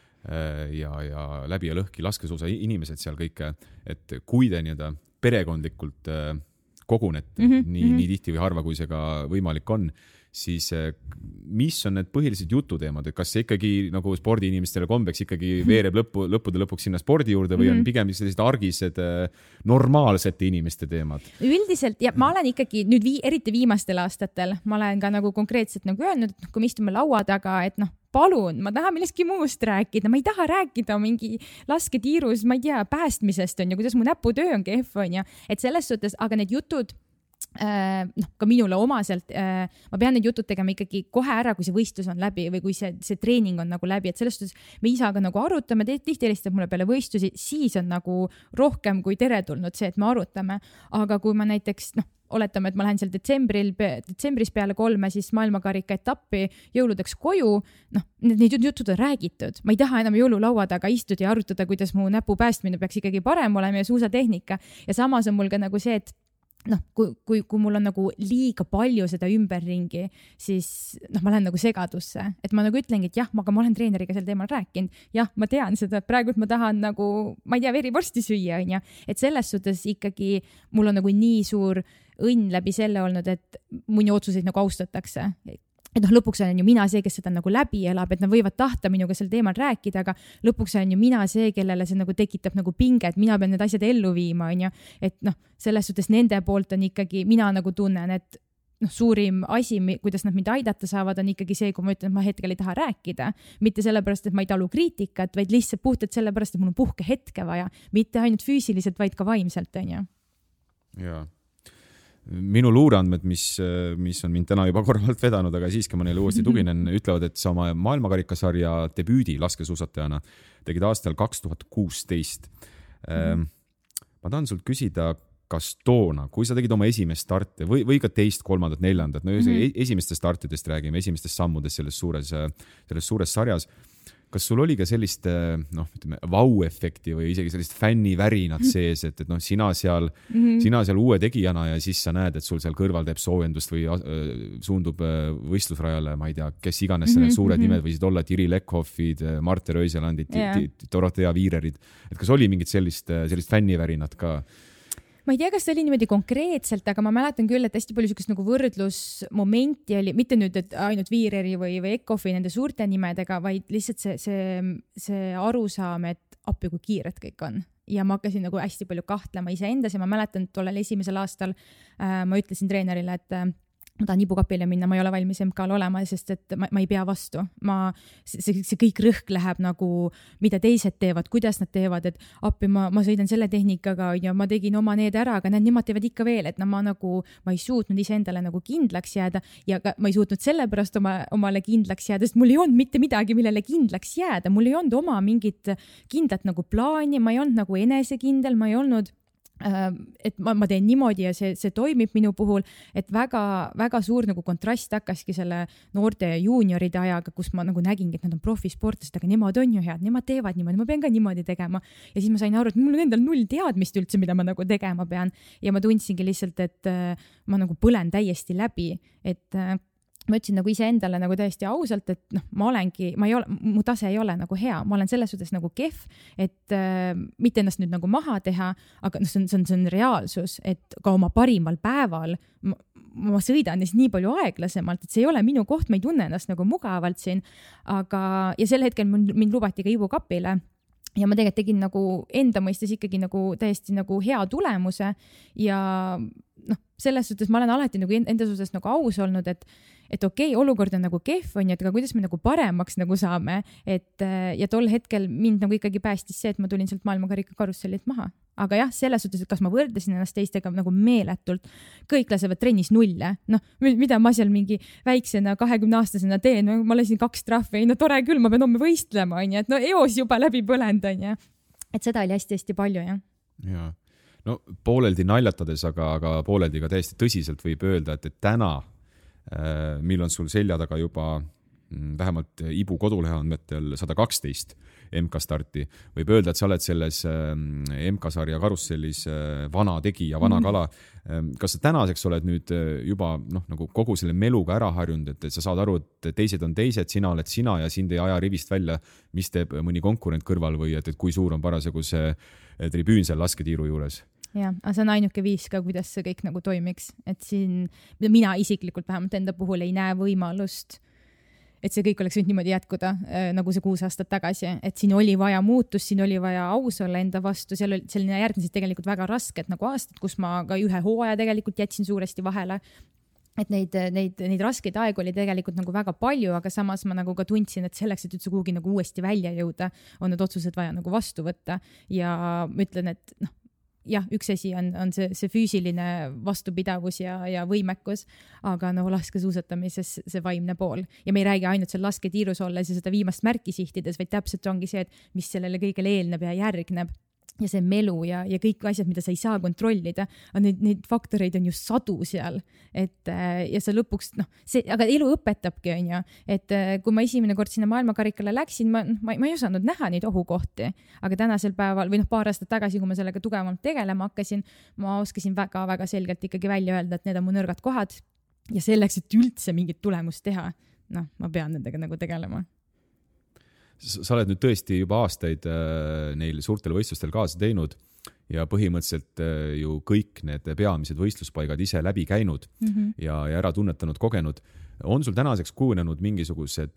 ja, ja läbi ja lõhki laskesuusa inimesed seal kõike, et kui te nii-öelda perekondlikult kogunete mm-hmm, nii, mm-hmm. nii tihti või harva, kui see ka võimalik on, siis mis on need põhilised jututeemad, et kas see ikkagi nagu spordiinimestele kombeks ikkagi veereb lõppu, lõppude lõpuks sinna spordi juurde või on pigem sellised argised normaalsete inimeste teemad? Üldiselt, ja ma olen ikkagi nüüd vii, eriti viimastel aastatel, ma olen ka nagu konkreetselt nagu öelnud, et kui me istume laua taga, et noh, palun, ma tahan millestki muust rääkida, ma ei taha rääkida mingi lasketiirus, ma ei tea, päästmisest on ja kuidas mu näputöö on kehv on ja, et selles suhtes, aga need jutud noh, ka minule omaselt, ma pean need jutud tegema ikkagi kohe ära, kui see võistlus on läbi või kui see, see treening on nagu läbi, et sellest suhtes me isaga nagu arutame, tihti helistab mulle peale võistlusi, siis on nagu rohkem kui teretulnud see, et me arutame, aga kui ma näiteks, noh, oletame, et ma lähen seal detsembril, detsembris peale kolme siis maailmakarika etappi jõuludeks koju, noh, need jutud on räägitud. Ma ei taha enam jõululaua taga istuda ja arutada, kuidas mu näpu päästmine peaks ikkagi parem olema ja suusatehnika. Ja samas on mul ka nagu see, et noh, kui, kui, kui mul on nagu liiga palju seda ümberringi, siis noh, ma lähen nagu segadusse, et ma nagu ütlengi, et jah, aga ma olen treeneriga sel teemal rääkinud, jah, ma tean seda, et praegu ma tahan nagu, ma ei tea, verivorsti süüa, on ja, et selles suhtes ikkagi mul on nagu nii suur õnn läbi selle olnud, et minu otsuseid nagu austatakse. Et noh, lõpuks olen ju mina see, kes seda nagu läbi elab, et nad võivad tahta minuga sel teemal rääkida, aga lõpuks olen ju mina see, kellele see nagu tekitab nagu pinget, mina pean need asjad ellu viima, on ju. Et noh, selles suhtes nende poolt on ikkagi, mina nagu tunnen, et noh, suurim asi, kuidas nad mind aidata saavad, on ikkagi see, kui ma ütlen, et ma hetkel ei taha rääkida. Mitte sellepärast, et ma ei talu kriitikat, vaid lihtsalt puhtalt sellepärast, et mul on puhke hetke vaja. Mitte ainult füüsiliselt, vaid ka vaimselt, on ju. Jaa. Minu luureandmed, mis, mis on mind täna juba korvalt vedanud, aga siiski ma neile uuesti tuginen, ütlevad, et sa oma maailmakarikasarja debüüdi laskesuusatajana tegid aastal kaks tuhat kuusteist. Mm-hmm. Ma tahan sult küsida, kas toona, kui sa tegid oma esimest starte või, või ka teist, kolmandat, neljandat, no mm-hmm. esimestest startidest räägime, esimestest sammudest selles suures, selles suures sarjas, kas sul oli ka sellist, noh, ütleme, vau-efekti või isegi sellist fännivärinat sees, et, et noh, sina seal, mm-hmm. sina seal uue tegijana ja siis sa näed, et sul seal kõrval teeb soojendust või äh, suundub äh, võistlusrajale, ma ei tea, kes iganes mm-hmm. suured mm-hmm. nimed võisid olla, Tiri Lekhoffid, Marte Röiselandid, yeah. Dorothea Viirerid. Et kas oli mingit sellist, sellist fännivärinat ka? ma ei tea, kas see oli niimoodi konkreetselt, aga ma mäletan küll, et hästi palju sükest nagu võrdlusmomenti oli, mitte nüüd, et ainult Viireri või, või Ekofi nende suurte nimedega, vaid lihtsalt see, see, see arusaam, et appi kui kiired kõik on. Ja ma hakkasin nagu hästi palju kahtlema iseendas ja ma mäletan, et tollel esimesel aastal äh, ma ütlesin treenerile, et äh, ma tahan ibukapile minna, ma ei ole valmis M K-l olema, sest et ma, ma ei pea vastu. Ma, see, see kõik rõhk läheb nagu, mida teised teevad, kuidas nad teevad, et appi ma, ma sõidan selle tehnikaga ja ma tegin oma need ära, aga need nemad teevad ikka veel, et no ma nagu, ma ei suutnud iseendale nagu kindlaks jääda ja ka, ma ei suutnud sellepärast oma, omale kindlaks jääda, sest mul ei olnud mitte midagi, millele kindlaks jääda. Mul ei olnud oma mingit kindlat nagu plaani, ma ei olnud nagu enesekindel, ma ei olnud et ma, ma teen niimoodi ja see, see toimib minu puhul, et väga, väga suur nagu kontrast hakkaski selle noorte juunioride ajaga, kus ma nagu nägingi, et nad on profisportlased, aga nemad on ju head, nemad teevad niimoodi, ma pean ka niimoodi tegema. Ja siis ma sain aru, et mul on endal null teadmist üldse, mida ma nagu tegema pean. Ja ma tundsingi lihtsalt, et ma nagu põlen täiesti läbi, et ma ütlesin nagu iseendale nagu täiesti ausalt, et noh, ma olengi, ma ei ole, mu tase ei ole nagu hea, ma olen selles suhtes nagu kehv, et äh, mitte ennast nüüd nagu maha teha, aga no, see, on, see, on, see on reaalsus, et ka oma parimal päeval ma, ma sõidan nii palju aeglasemalt, et see ei ole minu koht, ma ei tunne ennast nagu mugavalt siin, aga ja sel hetkel mind, mind lubati ka ibukapile. Ja ma tegelikult tegin nagu enda mõistes ikkagi nagu täiesti nagu hea tulemuse ja noh, selles suhtes ma olen alati nagu enda suhtes nagu aus olnud, et, et okei, okay, olukord on nagu kehv, on ju, et aga kuidas me nagu paremaks nagu saame, et ja tol hetkel mind nagu ikkagi päästis see, et ma tulin sealt maailmakarika karussellilt maha. Aga jah, selles suhtes, et kas ma võrdasin ennast teistega nagu meeletult, kõik lasevad trennis nulle, noh, mida ma seal mingi väiksena kahekümne aastasena teen, ma lasin kaks trahvi, no tore küll, ma pean homme võistlema, on ju, et no eos juba läbi põlend, on ju, et seda oli hästi-hästi palju, jah. Jaa. No pooleldi naljatades, aga, aga pooleldi ka täiesti tõsiselt võib öelda, et, et täna, mil on sul selja taga juba vähemalt Ibu kodulehe andmetel sada kaksteist M K starti, võib öelda, et sa oled selles M K-sarja karussellis vana tegija, vana kala. Kas sa tänaseks oled nüüd juba noh, nagu kogu selle meluga ära harjunud, et sa saad aru, et teised on teised, sina oled sina ja sind ei aja rivist välja, mis teeb mõni konkurent kõrval või et, et kui suur on parasjagu see tribüün seal lasketiiru juures? Ja, aga see on ainuke viis ka, kuidas see kõik nagu toimiks, et siin mina isiklikult vähemalt enda puhul ei näe võimalust, et see kõik oleks nüüd niimoodi jätkuda, nagu see kuus aastat tagasi, et siin oli vaja muutus, siin oli vaja aus olla enda vastu, seal oli selline järgnesid tegelikult väga rasked nagu aastad, kus ma ka ühe hooaja tegelikult jätsin suuresti vahele, et neid, neid, neid raskeid aegu oli tegelikult nagu väga palju, aga samas ma nagu ka tundsin, et selleks, et üldse kuhugi nagu uuesti välja jõuda, on need otsused vaja nagu vastu võtta ja ma ütlen, et noh, jah, üks asi on, on see, see füüsiline vastupidavus ja, ja võimekus, aga no laskesuusatamises see vaimne pool. Ja me ei räägi ainult seal lasketiirus olles ja seda viimast märki sihtides, vaid täpselt ongi see, et mis sellele kõigele eelneb ja järgneb. Ja see melu ja, ja kõik asjad, mida sa ei saa kontrollida, neid, neid faktoreid on ju sadu seal, et ja sa lõpuks, noh, see, aga elu õpetabki, on ju, et kui ma esimene kord sinna maailmakarikale läksin, ma, ma, ma ei osanud näha neid ohukohti, aga tänasel päeval või noh, paar aastat tagasi, kui ma sellega tugevamalt tegelema hakkasin, ma oskasin väga-väga selgelt ikkagi välja öelda, et need on mu nõrgad kohad ja selleks, et üldse mingit tulemust teha, noh, ma pean nendega nagu tegelema. Sa oled nüüd tõesti juba aastaid neil suurtel võistlustel kaasa teinud ja põhimõtteliselt ju kõik need peamised võistluspaigad ise läbi käinud mm-hmm. ja, ja ära tunnetanud, kogenud. On sul tänaseks kujunenud mingisugused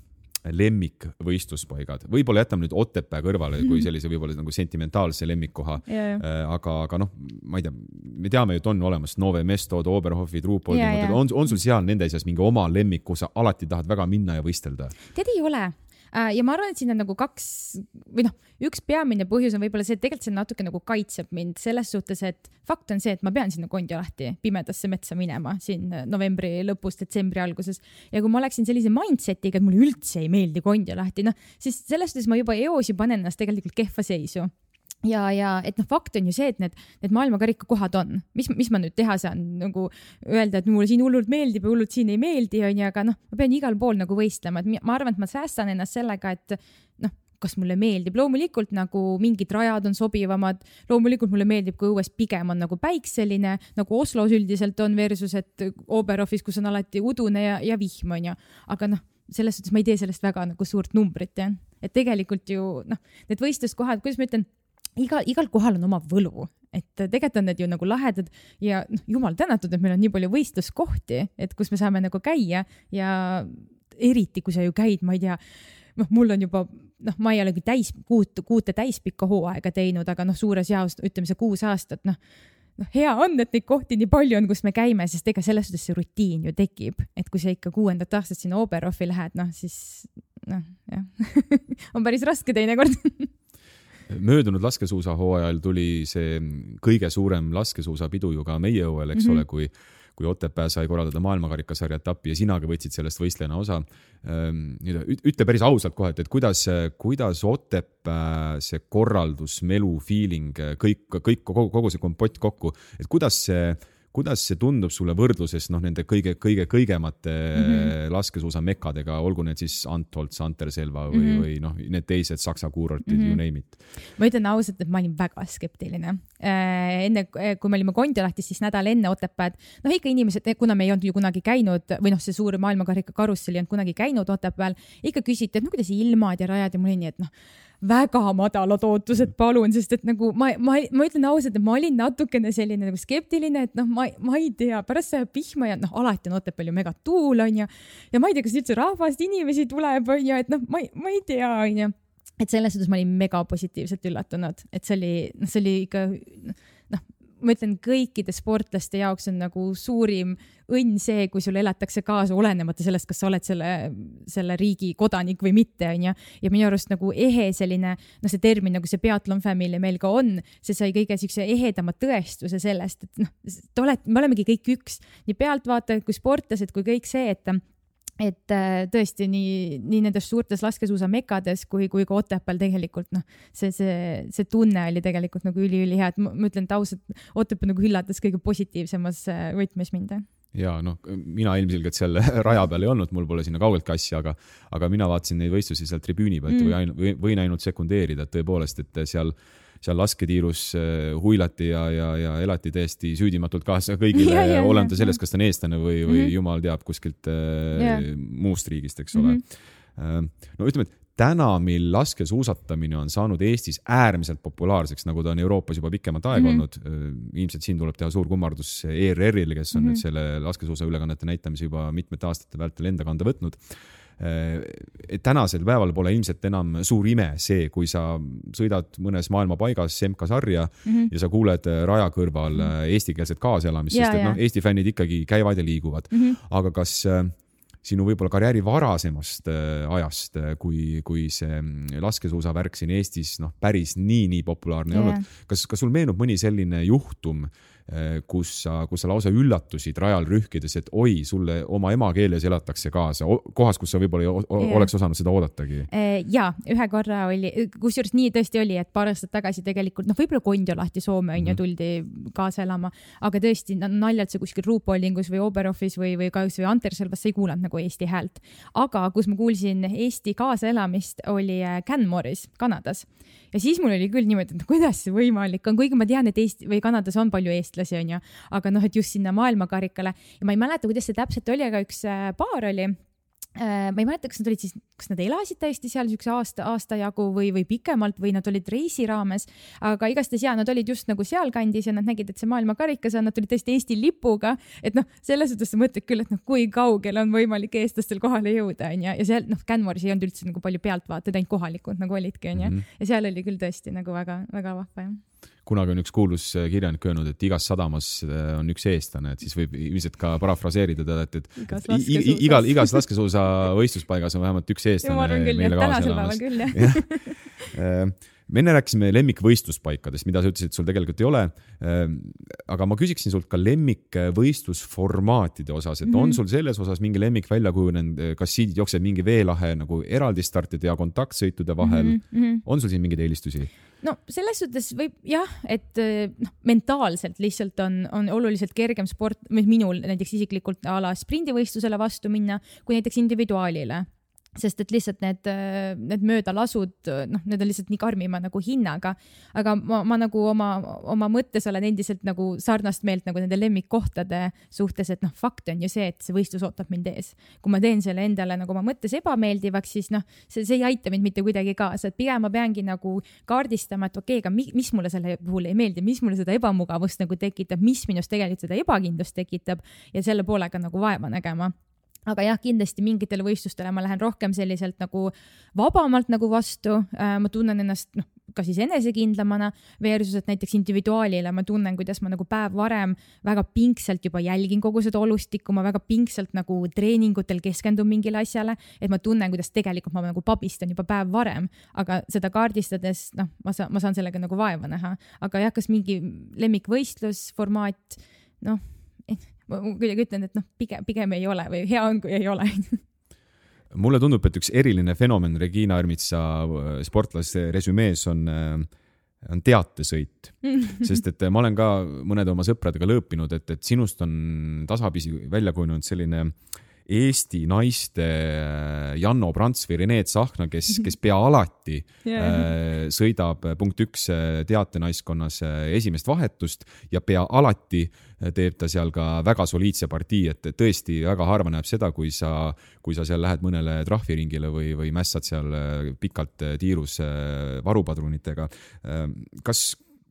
lemmikvõistluspaigad? Võib-olla jätame nüüd Otepää kõrvale, kui sellise võib-olla nagu sentimentaalse lemmikkoha, yeah. aga, aga noh, ma ei tea, me teame, et on olemas Nove Mestod, Oberhofi, Truupold, yeah, yeah. on, on sul seal nende seas mingi oma lemmik, kus sa alati tahad väga minna ja võistelda? Tead ei ole. Ja ma arvan, et siin on nagu kaks, või noh, üks peamine põhjus on võib-olla see, et tegelikult see natuke nagu kaitseb mind selles suhtes, et fakt on see, et ma pean sinna Kondialahti pimedasse metsa minema siin novembri lõpus, detsembri alguses. Ja kui ma oleksin sellise mindsetiga, et mulle üldse ei meeldi Kondialahti, noh, siis selles suhtes ma juba eos ju panen ennast tegelikult kehva seisu. Ja, ja et noh, fakt on ju see, et need, need maailmakarika kohad on. Mis, mis ma nüüd teha saan? Nagu öelda, et mulle siin hullult meeldib ja hullult siin ei meeldi, on ju, aga noh, ma pean igal pool nagu võistlema. Et ma arvan, et ma säästan ennast sellega, et noh, kas mulle meeldib. Loomulikult nagu mingid rajad on sobivamad. Loomulikult mulle meeldib, kui õues pigem on nagu päikseline, nagu Oslos üldiselt on versus, et Oberhofis, kus on alati udune ja, ja vihm, on ju. Aga noh, selles suhtes ma ei tee sellest väga nagu suurt numbrit, ja. Et tegelikult ju, noh, need võistluskohad, kuidas ma ütlen, igal, igal kohal on oma võlu, et tegelikult on need ju nagu lahedad ja noh, jumal tänatud, et meil on nii palju võistluskohti, et kus me saame nagu käia ja eriti, kui sa ju käid, ma ei tea, noh, mul on juba, noh, ma ei ole küll täis, kuut, kuute täispikka hooaega teinud, aga noh, suures jaos, ütleme see kuus aastat, noh, noh, hea on, et neid kohti nii palju on, kus me käime, sest ega selles suhtes see rutiin ju tekib, et kui sa ikka kuuendat aastat sinna Oberhofi lähed, noh, siis noh, jah, on päris raske teinekord. Möödunud laskesuusahooajal tuli see kõige suurem laskesuusapidu ju ka meie õuel, eks mm-hmm. ole, kui kui Otepää sai korraldada maailmakarikasarja etappi ja sina ka võtsid sellest võistlejana osa. Ütle päris ausalt kohe, et kuidas, kuidas Otepää see korraldus, melu, feeling, kõik, kõik, kogu, kogu see kompott kokku, et kuidas see kuidas see tundub sulle võrdluses noh, nende kõige, kõige, kõigemate mm-hmm. laskesuusamekkadega, olgu need siis Antholz, Anterselva või, mm-hmm. või noh, need teised Saksa kuurortid, mm-hmm. you name it. Ma ütlen ausalt, et ma olin väga skeptiline. Enne, kui me olime Kondiolahtis, siis nädal enne Otepääd, noh ikka inimesed, kuna me ei olnud ju kunagi käinud, või noh, see suur maailmakarika karussel ei olnud kunagi käinud Otepääl, ikka küsiti, et no kuidas ilmad ja rajad ja mul oli nii, et noh, väga madalad ootused, palun, sest et nagu ma, ma, ma ütlen ausalt, et ma olin natukene selline nagu skeptiline, et noh, ma, ma ei tea, pärast sajab pihma ja noh, alati on Otepääl ju megatuul on ja, ja ma ei tea, kas üldse rahvast inimesi tuleb on ja, et noh, ma, ma ei tea on ja, et selles suhtes ma olin mega positiivselt üllatunud, et see oli, noh, see oli ikka, noh, ma ütlen, kõikide sportlaste jaoks on nagu suurim õnn see, kui sul elatakse kaasa olenemata sellest, kas sa oled selle, selle riigi kodanik või mitte, on ja, ja minu arust nagu ehe selline, no see termin nagu see biathlon family meil ka on, see sai kõige siukse ehedama tõestuse sellest, et noh, oled, me olemegi kõik üks, nii pealtvaatajad kui sportlased kui kõik see, et et tõesti nii, nii nendes suurtes laskesuusamekades kui, kui ka Otepääl tegelikult noh, see, see, see tunne oli tegelikult nagu üli-üli hea, et ma, ma ütlen, et ausalt, Otepää nagu üllatas kõige positiivsemas võtmes mind. Ja noh, mina ilmselgelt seal raja peal ei olnud, mul pole sinna kaugeltki asja, aga, aga mina vaatasin neid võistlusi seal tribüüni pealt mm. või ainu, või, võin ainult sekundeerida, et tõepoolest, et seal seal lasketiirus huilati ja, ja, ja elati täiesti süüdimatult kaasa kõigile, ja, ja, olemata sellest, kas ta on eestlane või, või mm-hmm. jumal teab kuskilt yeah. muust riigist, eks ole. Mm-hmm. No ütleme, et täna, mil laskesuusatamine on saanud Eestis äärmiselt populaarseks, nagu ta on Euroopas juba pikemat aega mm-hmm. olnud, ilmselt siin tuleb teha suur kummardus E R R-ile, kes on mm-hmm. nüüd selle laskesuusa ülekannete näitamise juba mitmete aastate vältel enda kanda võtnud. Tänasel päeval pole ilmselt enam suur ime see, kui sa sõidad mõnes maailma paigas M K-sarja mm-hmm. ja sa kuuled raja kõrval mm-hmm. eestikeelset kaaselamist, sest et noh, Eesti fännid ikkagi käivad ja liiguvad. Mm-hmm. Aga kas sinu võib-olla karjääri varasemast ajast, kui, kui see laskesuusavärk siin Eestis noh, päris nii, nii populaarne yeah. olnud, kas, kas sul meenub mõni selline juhtum, kus sa, kus sa lausa üllatusid rajal rühkides, et oi, sulle oma emakeeles elatakse kaasa, kohas, kus sa võib-olla yeah. oleks osanud seda oodatagi? Ja, ühe korra oli, kus juures nii tõesti oli, et paar aastat tagasi tegelikult, noh, võib-olla Kondiolahti Soome on ju tuldi kaasa elama, aga tõesti naljalt see kuskil Ruupollingus või Oberhofis või, või ka või Anterselvas sa ei kuulanud nagu Eesti häält. Aga kus ma kuulsin Eesti kaasaelamist, oli Canmore'is, Kanadas. Ja siis mul oli küll niimoodi, et kuidas see võimalik on, kuigi ma tean, et Eesti või Kanadas on palju eestlasi, on ju, aga noh, et just sinna maailmakarikale ja ma ei mäleta, kuidas see täpselt oli, aga üks paar oli, ma ei mäleta, kas nad olid siis, kas nad elasid täiesti seal üks aasta, aasta jagu või, või pikemalt või nad olid reisi raames, aga igastahes ja nad olid just nagu sealkandis ja nad nägid, et see maailmakarikas on, nad tulid tõesti Eesti lipuga, et noh, selles suhtes sa mõtled küll, et noh, kui kaugel on võimalik eestlastel kohale jõuda, on ja, ja seal, noh, Canmore'is ei olnud üldse nagu palju pealtvaated, ainult kohalikud nagu olidki, on ja, mm -hmm. ja seal oli küll tõesti nagu väga, väga vahva, jah. Kunagi on üks kuulus kirjanik öelnud, et igas sadamas on üks eestlane, et siis võib ilmselt ka parafraseerida teda, et, et igas, laskesuusas. igal, igas laskesuusa võistluspaigas on vähemalt üks eestlane meile kaasa elamas. Me enne rääkisime lemmikvõistluspaikadest, mida sa ütlesid, sul tegelikult ei ole, aga ma küsiksin sult ka lemmikvõistlusformaatide osas, et mm-hmm. on sul selles osas mingi lemmik välja kujunenud, kas siit jookseb mingi veelahe nagu eraldi startide ja kontaktsõitude vahel, mm-hmm. on sul siin mingeid eelistusi? No selles suhtes võib jah, et noh, mentaalselt lihtsalt on, on oluliselt kergem sport, minul näiteks isiklikult ala sprindivõistlusele vastu minna, kui näiteks individuaalile. sest et lihtsalt need, need möödalasud, noh, need on lihtsalt nii karmima nagu hinnaga, aga ma, ma nagu oma, oma mõttes olen endiselt nagu sarnast meelt nagu nende lemmikkohtade suhtes, et noh, fakt on ju see, et see võistlus ootab mind ees. Kui ma teen selle endale nagu oma mõttes ebameeldivaks, siis noh, see, see ei aita mind mitte kuidagi kaasa, et pigem ma peangi nagu kaardistama, et okei, aga mis mulle selle puhul ei meeldi, mis mulle seda ebamugavust nagu tekitab, mis minust tegelikult seda ebakindlust tekitab ja selle poolega nagu vaeva nägema. Aga jah, kindlasti mingitele võistlustele ma lähen rohkem selliselt nagu vabamalt nagu vastu. Ma tunnen ennast noh, ka siis enesekindlamana versus, et näiteks individuaalile ma tunnen, kuidas ma nagu päev varem väga pingsalt juba jälgin kogu seda olustikku, ma väga pingsalt nagu treeningutel keskendun mingile asjale, et ma tunnen, kuidas tegelikult ma nagu pabistan juba päev varem, aga seda kaardistades, noh, ma saan, ma saan sellega nagu vaeva näha. Aga jah, kas mingi lemmikvõistlus, formaat, noh, ma kuidagi ütlen, et noh, pigem, pigem ei ole või hea on, kui ei ole. Mulle tundub, et üks eriline fenomen Regina Ermitsa sportlaste resümees on, on teatesõit. Sest et ma olen ka mõnede oma sõpradega lõõpinud, et, et sinust on tasapisi välja kujunenud selline Eesti naiste Janno Prants või Rene Tsahkna, kes, kes pea alati yeah. sõidab punkt üks teatenaiskonnas esimest vahetust ja pea alati teeb ta seal ka väga soliidse partii, et tõesti väga harva näeb seda, kui sa, kui sa seal lähed mõnele trahviringile või, või mässad seal pikalt tiirus varupadrunitega. Kas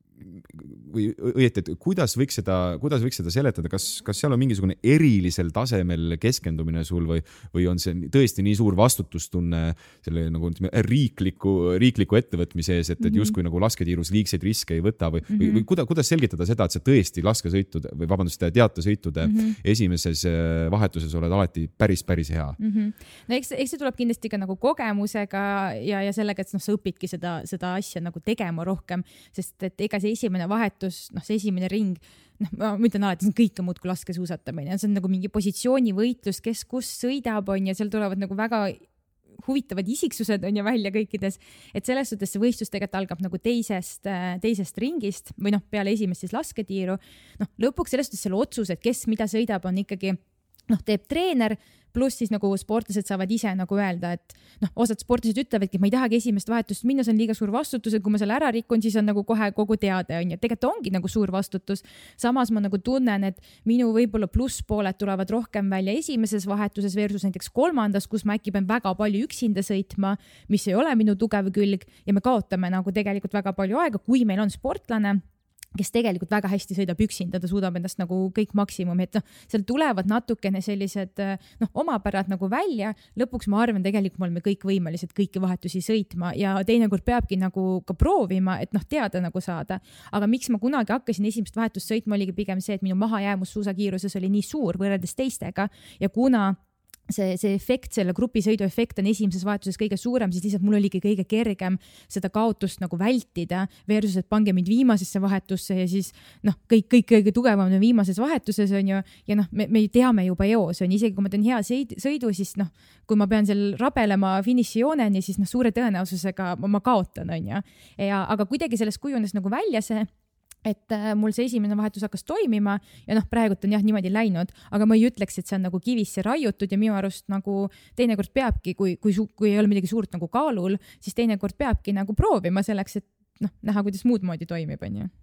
või õieti, et kuidas võiks seda, kuidas võiks seda seletada, kas, kas seal on mingisugune erilisel tasemel keskendumine sul või, või on see tõesti nii suur vastutustunne selle nagu riikliku, riikliku ettevõtmise ees, et, et justkui nagu lasketiirus liigseid riske ei võta või, mm-hmm. või, või kuidas, kuidas selgitada seda, et sa tõesti laskesõitude või vabandust, teatesõitude mm-hmm. esimeses vahetuses oled alati päris, päris hea? Mm-hmm. No eks, eks see tuleb kindlasti ka nagu kogemusega ja, ja sellega, et noh, sa õpidki seda, seda asja nagu tegema rohkem, sest et ega see esimene vahetus, noh see esimene ring, noh ma ütlen alati, see on kõike muud kui laskesuusatamine, see on nagu mingi positsioonivõitlus, kes kus sõidab on ja seal tulevad nagu väga huvitavad isiksused on ju välja kõikides, et selles suhtes see võistlus tegelikult algab nagu teisest, teisest ringist või noh, peale esimest siis lasketiiru, noh lõpuks selles suhtes selle otsus, et kes mida sõidab, on ikkagi noh, teeb treener, pluss siis nagu sportlased saavad ise nagu öelda, et noh, osad sportlased ütlevadki, et ma ei tahagi esimest vahetust minna, see on liiga suur vastutus, et kui ma selle ära rikun, siis on nagu kohe kogu teade on ja tegelikult ongi nagu suur vastutus. Samas ma nagu tunnen, et minu võib-olla plusspooled tulevad rohkem välja esimeses vahetuses versus näiteks kolmandas, kus ma äkki pean väga palju üksinda sõitma, mis ei ole minu tugev külg ja me kaotame nagu tegelikult väga palju aega, kui meil on sportlane, kes tegelikult väga hästi sõidab üksinda, ta suudab endast nagu kõik maksimumi, et noh, seal tulevad natukene sellised noh, omapärad nagu välja, lõpuks ma arvan, tegelikult me oleme kõik võimelised kõiki vahetusi sõitma ja teinekord peabki nagu ka proovima, et noh, teada nagu saada. Aga miks ma kunagi hakkasin esimest vahetust sõitma, oligi pigem see, et minu mahajäämus suusakiiruses oli nii suur võrreldes teistega ja kuna see, see efekt, selle grupisõidu efekt on esimeses vahetuses kõige suurem, siis lihtsalt mul oligi kõige kergem seda kaotust nagu vältida versus, et pange mind viimasesse vahetusse ja siis noh, kõik, kõik kõige tugevam on viimases vahetuses on ju ja noh, me, me teame juba eos on isegi kui ma teen hea sõidu, siis noh, kui ma pean seal rabelema finišijooneni, siis noh, suure tõenäosusega ma, ma kaotan on ju. Ja, aga kuidagi sellest kujunes nagu välja see, et mul see esimene vahetus hakkas toimima ja noh, praegult on jah niimoodi läinud, aga ma ei ütleks, et see on nagu kivisse raiutud ja minu arust nagu teinekord peabki, kui, kui, kui ei ole midagi suurt nagu kaalul, siis teinekord peabki nagu proovima selleks, et noh, näha, kuidas muud moodi toimib, on ju.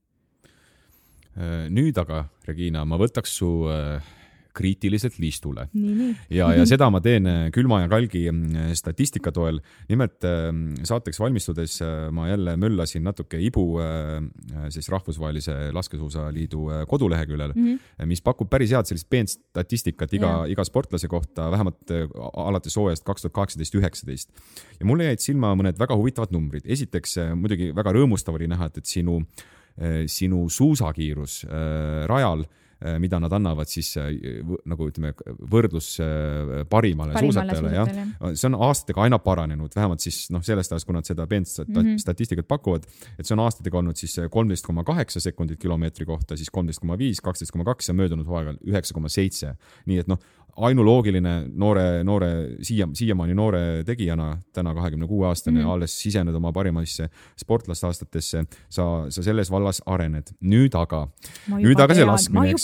Mm-hmm. Nüüd aga, Regina, ma võtaks su kriitiliselt liistule. Nii, nii. Ja, ja seda ma teen külma ja kalgi statistika toel. Nimelt saateks valmistudes ma jälle möllasin natuke Ibu siis rahvusvahelise laskesuusaliidu koduleheküljel, mm-hmm. mis pakub päris head sellist peent statistikat iga, iga sportlase kohta, vähemalt alates hooajast kaks tuhat kaheksateist üheksateist. Ja mulle jäid silma mõned väga huvitavad numbrid. Esiteks muidugi väga rõõmustav oli näha, et sinu, sinu suusakiirus rajal, mida nad annavad siis nagu ütleme võrdlus parimale, parimale suusatajale, jah. See on aastatega aina paranenud, vähemalt siis noh, sellest ajast, kui nad seda peent mm-hmm. statistikat pakuvad, et see on aastatega olnud siis kolmteist koma kaheksa sekundit kilomeetri kohta, siis kolmteist koma viis, kaksteist koma kaks ja möödunud hooaegal üheksa koma seitse. Nii et noh, ainuloogiline noore, noore, siia, siiamaani noore tegijana, täna kahekümne kuue aastane, mm-hmm. alles sisened oma parimaisse sportlast aastatesse, sa, sa selles vallas arened. Nüüd aga, nüüd aga see laskmine, eks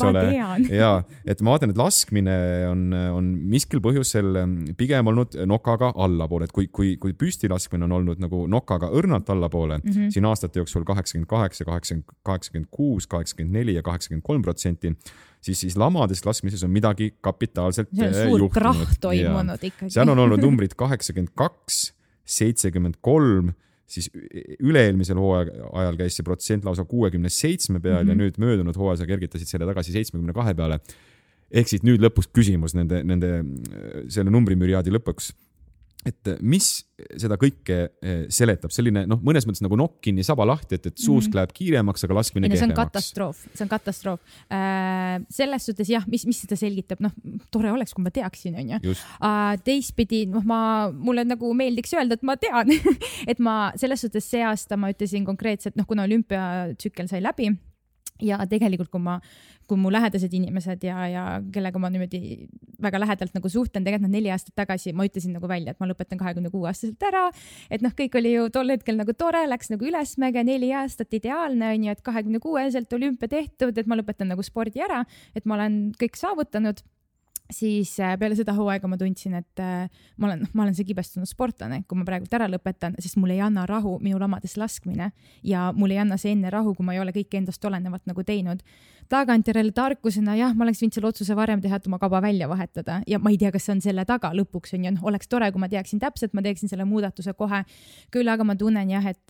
ole. Ja, et ma vaatan, et laskmine on, on miskil põhjusel pigem olnud nokaga allapoole, et kui, kui, kui püstilaskmine on olnud nagu nokaga õrnalt allapoole, mm -hmm. siin aastate jooksul kaheksakümmend kaheksa, kaheksakümmend kuus, kaheksakümmend neli ja kaheksakümmend kolm protsenti, siis, siis lamades laskmises on midagi kapitaalselt juhtunud. Seal on olnud numbrid kaheksakümmend kaks, seitsekümmend kolm, siis üle-eelmisel hooajal käis see protsent lausa kuuekümne seitsme peal mm -hmm. ja nüüd möödunud hooaja sa kergitasid selle tagasi seitsmekümne kahe peale. Ehk siis nüüd lõpuks küsimus nende, nende selle numbrimüriaadi lõpuks, et mis seda kõike seletab, selline noh, mõnes mõttes nagu nokk kinni, saba lahti, et, et suusk mm -hmm. läheb kiiremaks, aga laskmine kehvemaks. See on katastroof, see on katastroof. Äh, selles suhtes jah, mis, mis seda selgitab, noh, tore oleks, kui ma teaksin, on ju. Äh, teistpidi, noh, ma, mulle nagu meeldiks öelda, et ma tean, et ma selles suhtes see aasta ma ütlesin konkreetselt, noh, kuna olümpiatsükkel sai läbi ja tegelikult, kui ma kui mu lähedased inimesed ja, ja kellega ma niimoodi väga lähedalt nagu suhtlen, tegelikult neli aastat tagasi ma ütlesin nagu välja, et ma lõpetan kahekümne kuue aastaselt ära, et noh, kõik oli ju tol hetkel nagu tore, läks nagu ülesmäge, neli aastat ideaalne on ju, et kahekümne kuueselt olümpia tehtud, et ma lõpetan nagu spordi ära, et ma olen kõik saavutanud. Siis peale seda hooaega ma tundsin, et ma olen, ma olen see kibestunud sportlane, kui ma praegu ära lõpetan, sest mul ei anna rahu minu lamades laskmine ja mul ei anna see enne rahu, kui ma ei ole kõik endast olenevalt nagu teinud. Tagantjärele tarkusena, jah, ma oleks võinud selle otsuse varem teha, et oma kaba välja vahetada ja ma ei tea, kas see on selle taga lõpuks on ju, oleks tore, kui ma teaksin täpselt, ma teeksin selle muudatuse kohe. Küll aga ma tunnen jah, et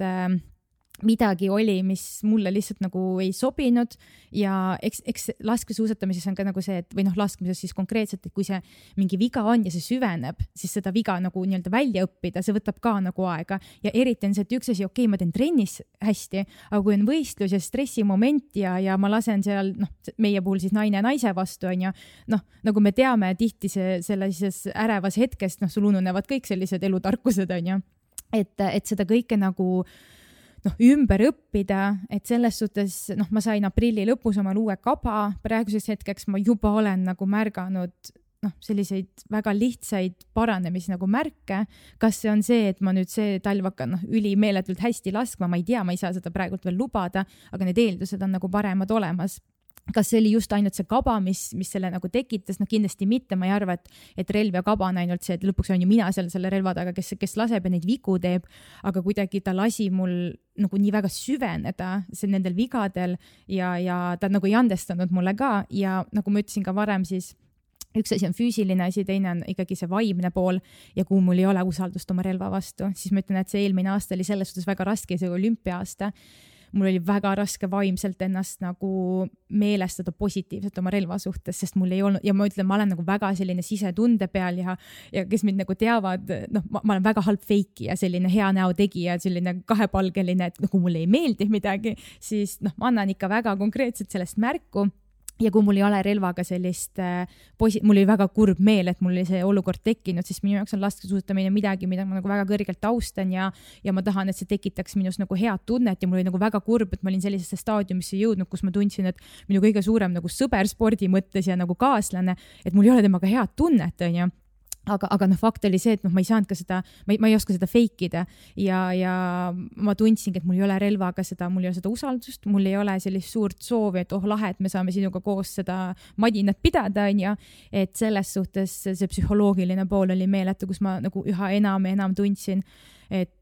midagi oli, mis mulle lihtsalt nagu ei sobinud ja eks, eks laskesuusatamises on ka nagu see, et või noh, laskmises siis konkreetselt, et kui see mingi viga on ja see süveneb, siis seda viga nagu nii-öelda välja õppida, see võtab ka nagu aega ja eriti on see, et üks asi, okei, ma teen trennis hästi, aga kui on võistlus ja stressimoment ja, ja ma lasen seal, noh, meie puhul siis naine naise vastu on ju, noh, nagu me teame, tihti see sellises ärevas hetkest, noh, sul ununevad kõik sellised elutarkused on ju, et, et seda kõike nagu noh, ümber õppida, et selles suhtes, noh, ma sain aprilli lõpus omal uue kaba, praeguseks hetkeks ma juba olen nagu märganud noh, selliseid väga lihtsaid paranemisi nagu märke. Kas see on see, et ma nüüd see talv hakkan noh, ülimeeletult hästi laskma, ma ei tea, ma ei saa seda praegult veel lubada, aga need eeldused on nagu paremad olemas. Kas see oli just ainult see kaba, mis, mis selle nagu tekitas? No kindlasti mitte, ma ei arva, et, et relv ja kaba on ainult see, et lõpuks on ju mina seal selle relva taga, kes, kes laseb ja neid vigu teeb, aga kuidagi ta lasi mul nagu nii väga süveneda see nendel vigadel ja, ja ta nagu ei andestanud mulle ka ja nagu ma ütlesin ka varem, siis üks asi on füüsiline asi, teine on ikkagi see vaimne pool ja kui mul ei ole usaldust oma relva vastu, siis ma ütlen, et see eelmine aasta oli selles suhtes väga raske, see olümpia-aasta. Mul oli väga raske vaimselt ennast nagu meelestada positiivselt oma relva suhtes, sest mul ei olnud, ja ma ütlen, ma olen nagu väga selline sisetunde peal ja, ja kes mind nagu teavad, noh, ma, ma olen väga halb feiki ja selline hea näo tegija, selline kahepalgeline, et nagu mulle ei meeldi midagi, siis noh, ma annan ikka väga konkreetselt sellest märku. Ja kui mul ei ole relvaga sellist, posi- mul oli väga kurb meel, et mul oli see olukord tekkinud, siis minu jaoks on laskesuusatamine midagi, mida ma nagu väga kõrgelt austan ja, ja ma tahan, et see tekitaks minus nagu head tunnet ja mul oli nagu väga kurb, et ma olin sellisesse staadiumisse jõudnud, kus ma tundsin, et minu kõige suurem nagu sõber spordi mõttes ja nagu kaaslane, et mul ei ole temaga head tunnet, on ju. Aga, aga noh, fakt oli see, et noh, ma ei saanud ka seda, ma ei, ma ei oska seda feikida ja, ja ma tundsingi, et mul ei ole relvaga seda, mul ei ole seda usaldust, mul ei ole sellist suurt soovi, et oh lahe, et me saame sinuga koos seda madinat pidada, on ju, et selles suhtes see psühholoogiline pool oli meeletu, kus ma nagu üha enam ja enam tundsin, et,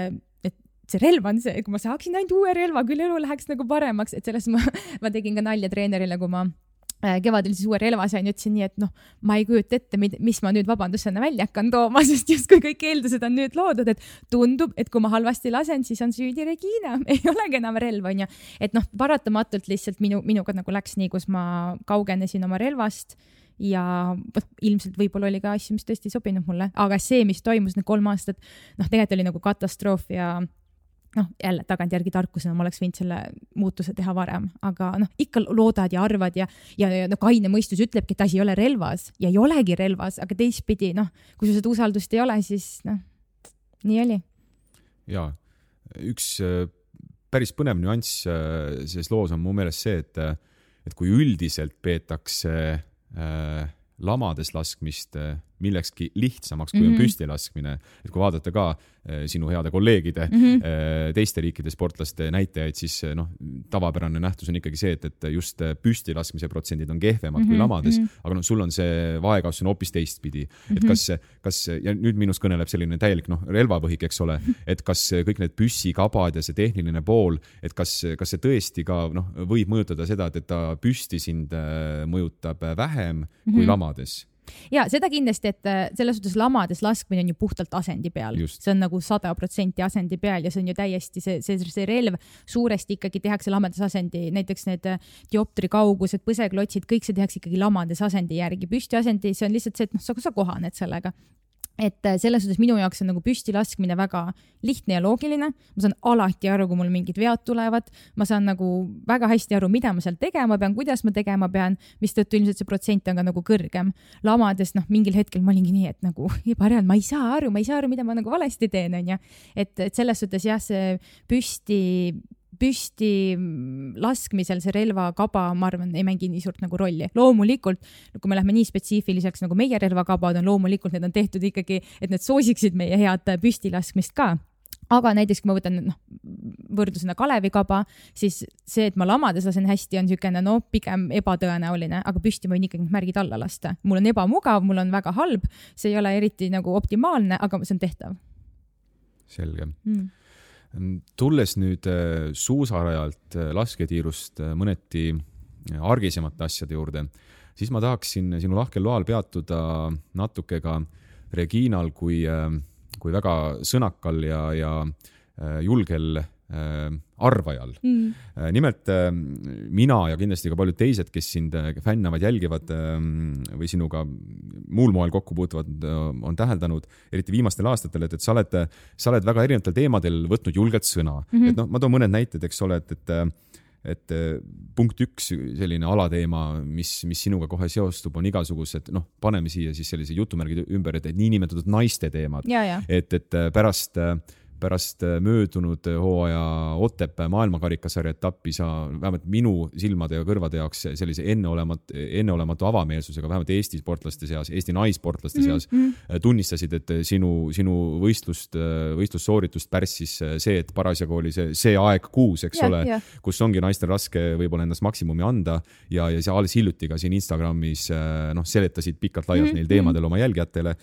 et see relv on see, kui ma saaksin ainult uue relva, küll elu läheks nagu paremaks, et selles ma, ma tegin ka nalja treenerile, kui ma kevadel siis uue relva sain, ütlesin nii, et noh, ma ei kujuta ette, mis ma nüüd vabandusena välja hakkan tooma, sest justkui kõik eeldused on nüüd loodud, et tundub, et kui ma halvasti lasen, siis on süüdi Regina, ei olegi enam relv, on ju. Et noh, paratamatult lihtsalt minu, minuga nagu läks nii, kus ma kaugenesin oma relvast ja ilmselt võib-olla oli ka asju, mis tõesti ei sobinud mulle, aga see, mis toimus need kolm aastat, noh, tegelikult oli nagu katastroof ja noh, jälle tagantjärgi tarkusena ma oleks võinud selle muutuse teha varem, aga noh, ikka loodad ja arvad ja, ja, ja no, kaine mõistus ütlebki, et asi ei ole relvas ja ei olegi relvas, aga teistpidi, noh, kui sul seda usaldust ei ole, siis noh, nii oli. Ja, üks päris põnev nüanss selles loos on mu meelest see, et, et kui üldiselt peetakse äh, lamades laskmist millekski lihtsamaks, kui mm-hmm. on püstilaskmine. Et kui vaadata ka sinu heade kolleegide mm-hmm. teiste riikide sportlaste näitajaid, siis noh, tavapärane nähtus on ikkagi see, et, et just püstilaskmise protsendid on kehvemad mm-hmm. kui lamades, aga no sul on see vaekasv on hoopis teistpidi. Mm-hmm. Et kas, kas, ja nüüd minus kõneleb selline täielik noh, relvapõhik, eks ole, et kas kõik need püssikabad ja see tehniline pool, et kas, kas see tõesti ka noh, võib mõjutada seda, et, et ta püsti sind mõjutab vähem kui mm-hmm. lamades? Ja seda kindlasti, et selles suhtes lamades laskmine on ju puhtalt asendi peal. Just. See on nagu sada protsenti asendi peal ja see on ju täiesti see, see, see relv suuresti ikkagi tehakse lamades asendi, näiteks need dioptri kaugused, põseklotsid, kõik see tehakse ikkagi lamades asendi järgi. Püsti asendi, see on lihtsalt see, et noh, sa, sa kohaned sellega. Et selles suhtes minu jaoks on nagu püsti laskmine väga lihtne ja loogiline. Ma saan alati aru, kui mul mingid vead tulevad. Ma saan nagu väga hästi aru, mida ma seal tegema pean, kuidas ma tegema pean, mis tõttu ilmselt see protsent on ka nagu kõrgem. Lamades, noh, mingil hetkel ma olingi nii, et nagu ebareaalne, ma ei saa aru, ma ei saa aru, mida ma nagu valesti teen, on ja. Et, et selles suhtes jah, see püsti püsti laskmisel see relvakaba, ma arvan, ei mängi nii suurt nagu rolli. Loomulikult, kui me lähme nii spetsiifiliseks nagu meie relvakabad on, loomulikult need on tehtud ikkagi, et need soosiksid meie head püsti laskmist ka. Aga näiteks, kui ma võtan no, võrdlusena Kalevikaba, siis see, et ma lamades lasen hästi, on sükene, no pigem ebatõenäoline, aga püsti ma võin ikkagi märgid alla lasta. Mul on ebamugav, mul on väga halb, see ei ole eriti nagu optimaalne, aga see on tehtav. Selge. Mm. Tulles nüüd suusarajalt lasketiirust mõneti argisemate asjade juurde, siis ma tahaksin sinu lahkel loal peatuda natuke ka Reginal kui, kui väga sõnakal ja, ja julgel arvajal. Mm. Nimelt mina ja kindlasti ka paljud teised, kes sind fännavad, jälgivad või sinuga muul moel kokku puutuvad, on täheldanud, eriti viimastel aastatel, et, et sa oled, sa oled väga erinevatel teemadel võtnud julgelt sõna. Mm-hmm. Et noh, ma toon mõned näited, eks ole, et, et, et punkt üks selline alateema, mis, mis sinuga kohe seostub, on igasugused, noh, paneme siia siis sellise jutumärgid ümber, et, et niinimetatud naiste teemad. Ja, ja. Et, et pärast pärast möödunud hooaja Otepää maailmakarikasarja etappi sa vähemalt minu silmade ja kõrvade jaoks sellise enneolemat, enneolematu avameelsusega vähemalt Eesti sportlaste seas, Eesti naissportlaste seas mm-hmm. tunnistasid, et sinu, sinu võistlust, võistlussooritust pärssis see, et parasjagu oli see, see aeg kuus, eks ja, ole, ja. Kus ongi naistel raske võib-olla endast maksimumi anda ja, ja see alles hiljuti ka siin Instagramis noh, seletasid pikalt laialt mm-hmm. neil teemadel oma jälgijatele.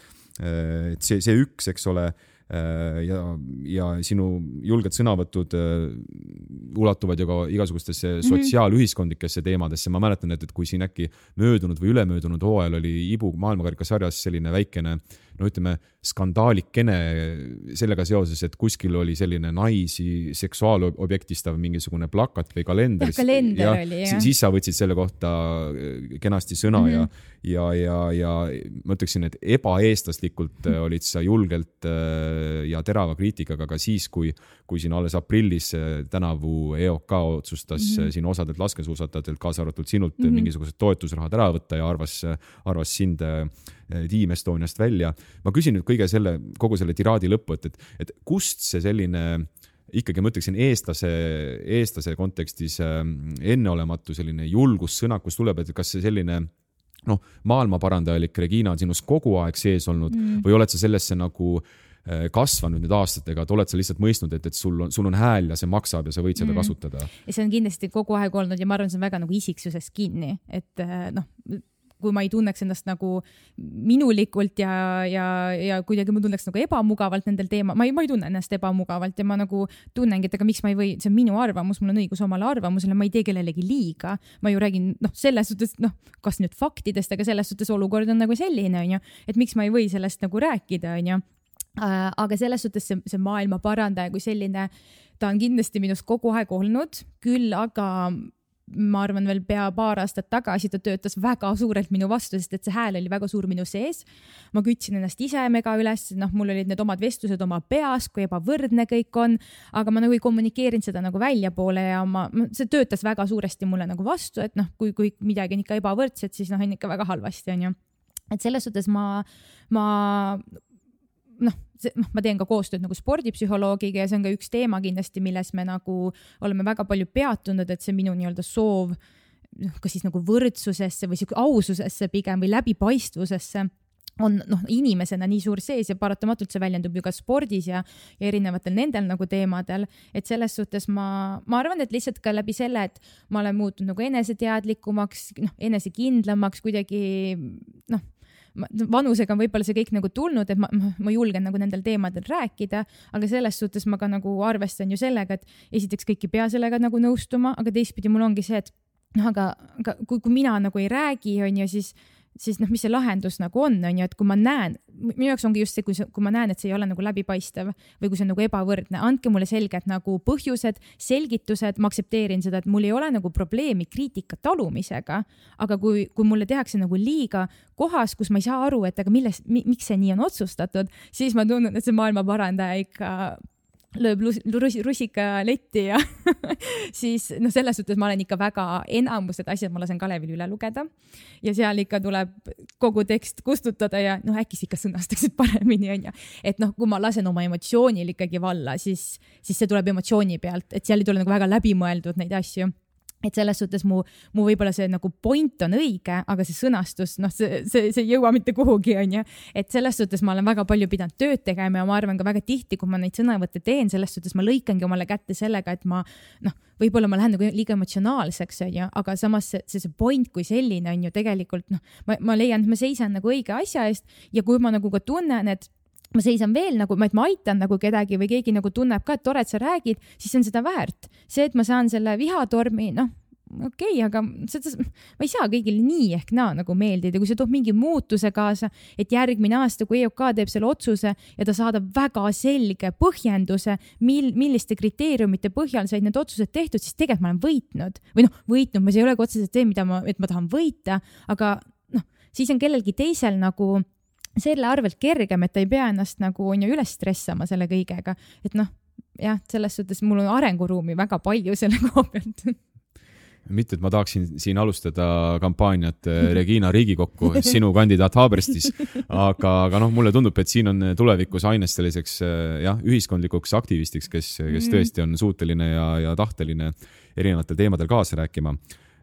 Et see, see üks, eks ole, ja, ja sinu julged sõnavõtud ulatuvad ju ka igasugustesse mm-hmm. sotsiaalühiskondlikesse teemadesse. Ma mäletan, et, et kui siin äkki möödunud või ülemöödunud hooajal oli Ibu maailmakarikasarjas selline väikene, no ütleme, skandaalikene sellega seoses, et kuskil oli selline naisi seksuaalobjektistav mingisugune plakat või kalender. Ja, kalender ja, oli, jah. Siis sa võtsid selle kohta kenasti sõna mm-hmm. ja, ja, ja, ja ma ütleksin, et ebaeestlaslikult mm-hmm. olid sa julgelt ja terava kriitikaga ka siis, kui, kui siin alles aprillis tänavu E O K otsustas mm-hmm. siin osadelt laskesuusatajatelt, kaasa arvatud sinult mm-hmm. mingisugused toetusrahad ära võtta ja arvas, arvas sind Team Estoniast välja. Ma küsin nüüd kõige selle, kogu selle tiraadi lõppu, et, et, et kust see selline ikkagi ma ütleksin eestlase, eestlase kontekstis enneolematu selline julgus sõnakus tuleb, et kas see selline noh, maailmaparandajalik Regina on sinus kogu aeg sees olnud mm. või oled sa sellesse nagu kasvanud nüüd aastatega, et oled sa lihtsalt mõistnud, et, et sul on, sul on hääl ja see maksab ja sa võid seda mm. kasutada? Ja see on kindlasti kogu aeg olnud ja ma arvan, see on väga nagu isiksusest kinni, et noh, kui ma ei tunneks ennast nagu minulikult ja, ja, ja kuidagi ma tunneks nagu ebamugavalt nendel teema, ma ei, ma ei tunne ennast ebamugavalt ja ma nagu tunnengi, et aga miks ma ei või, see on minu arvamus, mul on õigus omale arvamusele, ma ei tee kellelegi liiga, ma ju räägin, noh, selles suhtes, noh, kas nüüd faktidest, aga selles suhtes olukord on nagu selline, on ju, et miks ma ei või sellest nagu rääkida, on ju. Aga selles suhtes see, see maailma parandaja kui selline, ta on kindlasti minust kogu aeg olnud, küll aga ma arvan veel pea paar aastat tagasi ta töötas väga suurelt minu vastu, sest et see hääl oli väga suur minu sees. Ma kütsin ennast ise mega üles, noh, mul olid need omad vestlused oma peas, kui ebavõrdne kõik on, aga ma nagu ei kommunikeerinud seda nagu välja poole ja ma, see töötas väga suuresti mulle nagu vastu, et noh, kui, kui midagi on ikka ebavõrdset, siis noh, on ikka väga halvasti, on ju. Et selles suhtes ma, ma noh, ma teen ka koostööd nagu spordipsühholoogiga ja see on ka üks teema kindlasti, milles me nagu oleme väga palju peatunud, et see minu nii-öelda soov kas siis nagu võrdsusesse või aususesse pigem või läbipaistvusesse on noh, inimesena nii suur sees ja paratamatult see väljendub ju ka spordis ja, ja erinevatel nendel nagu teemadel, et selles suhtes ma, ma arvan, et lihtsalt ka läbi selle, et ma olen muutunud nagu eneseteadlikumaks, noh, enesekindlamaks kuidagi, noh, vanusega on võib-olla see kõik nagu tulnud, et ma, ma julgen nagu nendel teemadel rääkida, aga selles suhtes ma ka nagu arvestan ju sellega, et esiteks kõik ei pea sellega nagu nõustuma, aga teistpidi mul ongi see, et noh, aga, aga kui, kui mina nagu ei räägi, on ju, siis siis noh, mis see lahendus nagu on, on ju, et kui ma näen, minu jaoks ongi just see, kui, kui ma näen, et see ei ole nagu läbipaistev või kui see on nagu ebavõrdne, andke mulle selged nagu põhjused, selgitused, ma aktsepteerin seda, et mul ei ole nagu probleemi kriitika talumisega, aga kui, kui mulle tehakse nagu liiga kohas, kus ma ei saa aru, et aga milles, miks see nii on otsustatud, siis ma tunnen, et see maailma parandaja ikka lööb rusika letti ja siis noh, selles suhtes ma olen ikka väga enamused asjad, ma lasen Kalevil üle lugeda ja seal ikka tuleb kogu tekst kustutada ja noh, äkki sa ikka sõnastaksid paremini, on ju. Et noh, kui ma lasen oma emotsioonil ikkagi valla, siis, siis see tuleb emotsiooni pealt, et seal ei tule nagu väga läbimõeldud neid asju. Et selles suhtes mu, mu võib-olla see nagu point on õige, aga see sõnastus, noh, see, see, see ei jõua mitte kuhugi, on ju. Et selles suhtes ma olen väga palju pidanud tööd tegema ja ma arvan ka väga tihti, kui ma neid sõnavõtte teen, selles suhtes ma lõikangi omale kätte sellega, et ma, noh, võib-olla ma lähen nagu liiga emotsionaalseks, on ju, aga samas see, see point kui selline on ju tegelikult, noh, ma, ma leian, et ma seisan nagu õige asja eest ja kui ma nagu ka tunnen, et ma seisan veel nagu, et ma aitan nagu kedagi või keegi nagu tunneb ka, et tore, et sa räägid, siis on seda väärt. See, et ma saan selle vihatormi, noh, okei okay,, aga seda, ma ei saa kõigil nii ehk naa nagu meeldida, kui see toob mingi muutuse kaasa, et järgmine aasta, kui E O K teeb selle otsuse ja ta saadab väga selge põhjenduse, mil, milliste kriteeriumite põhjal said need otsused tehtud, siis tegelikult ma olen võitnud. Või noh, võitnud, ma ei ole otseselt see, mida ma, et ma tahan võita, aga noh, siis on kellelgi teisel nagu selle arvelt kergem, et ta ei pea ennast nagu on ju üles stressama selle kõigega. Et noh, jah, selles suhtes mul on arenguruumi väga palju selle koha pealt. Mitte, et ma tahaksin siin alustada kampaaniat Regina Riigikokku, sinu kandidaat Haaberstis, aga, aga noh, mulle tundub, et siin on tulevikus aines selliseks jah, ühiskondlikuks aktivistiks, kes, kes tõesti on suuteline ja, ja tahteline erinevatel teemadel kaasa rääkima.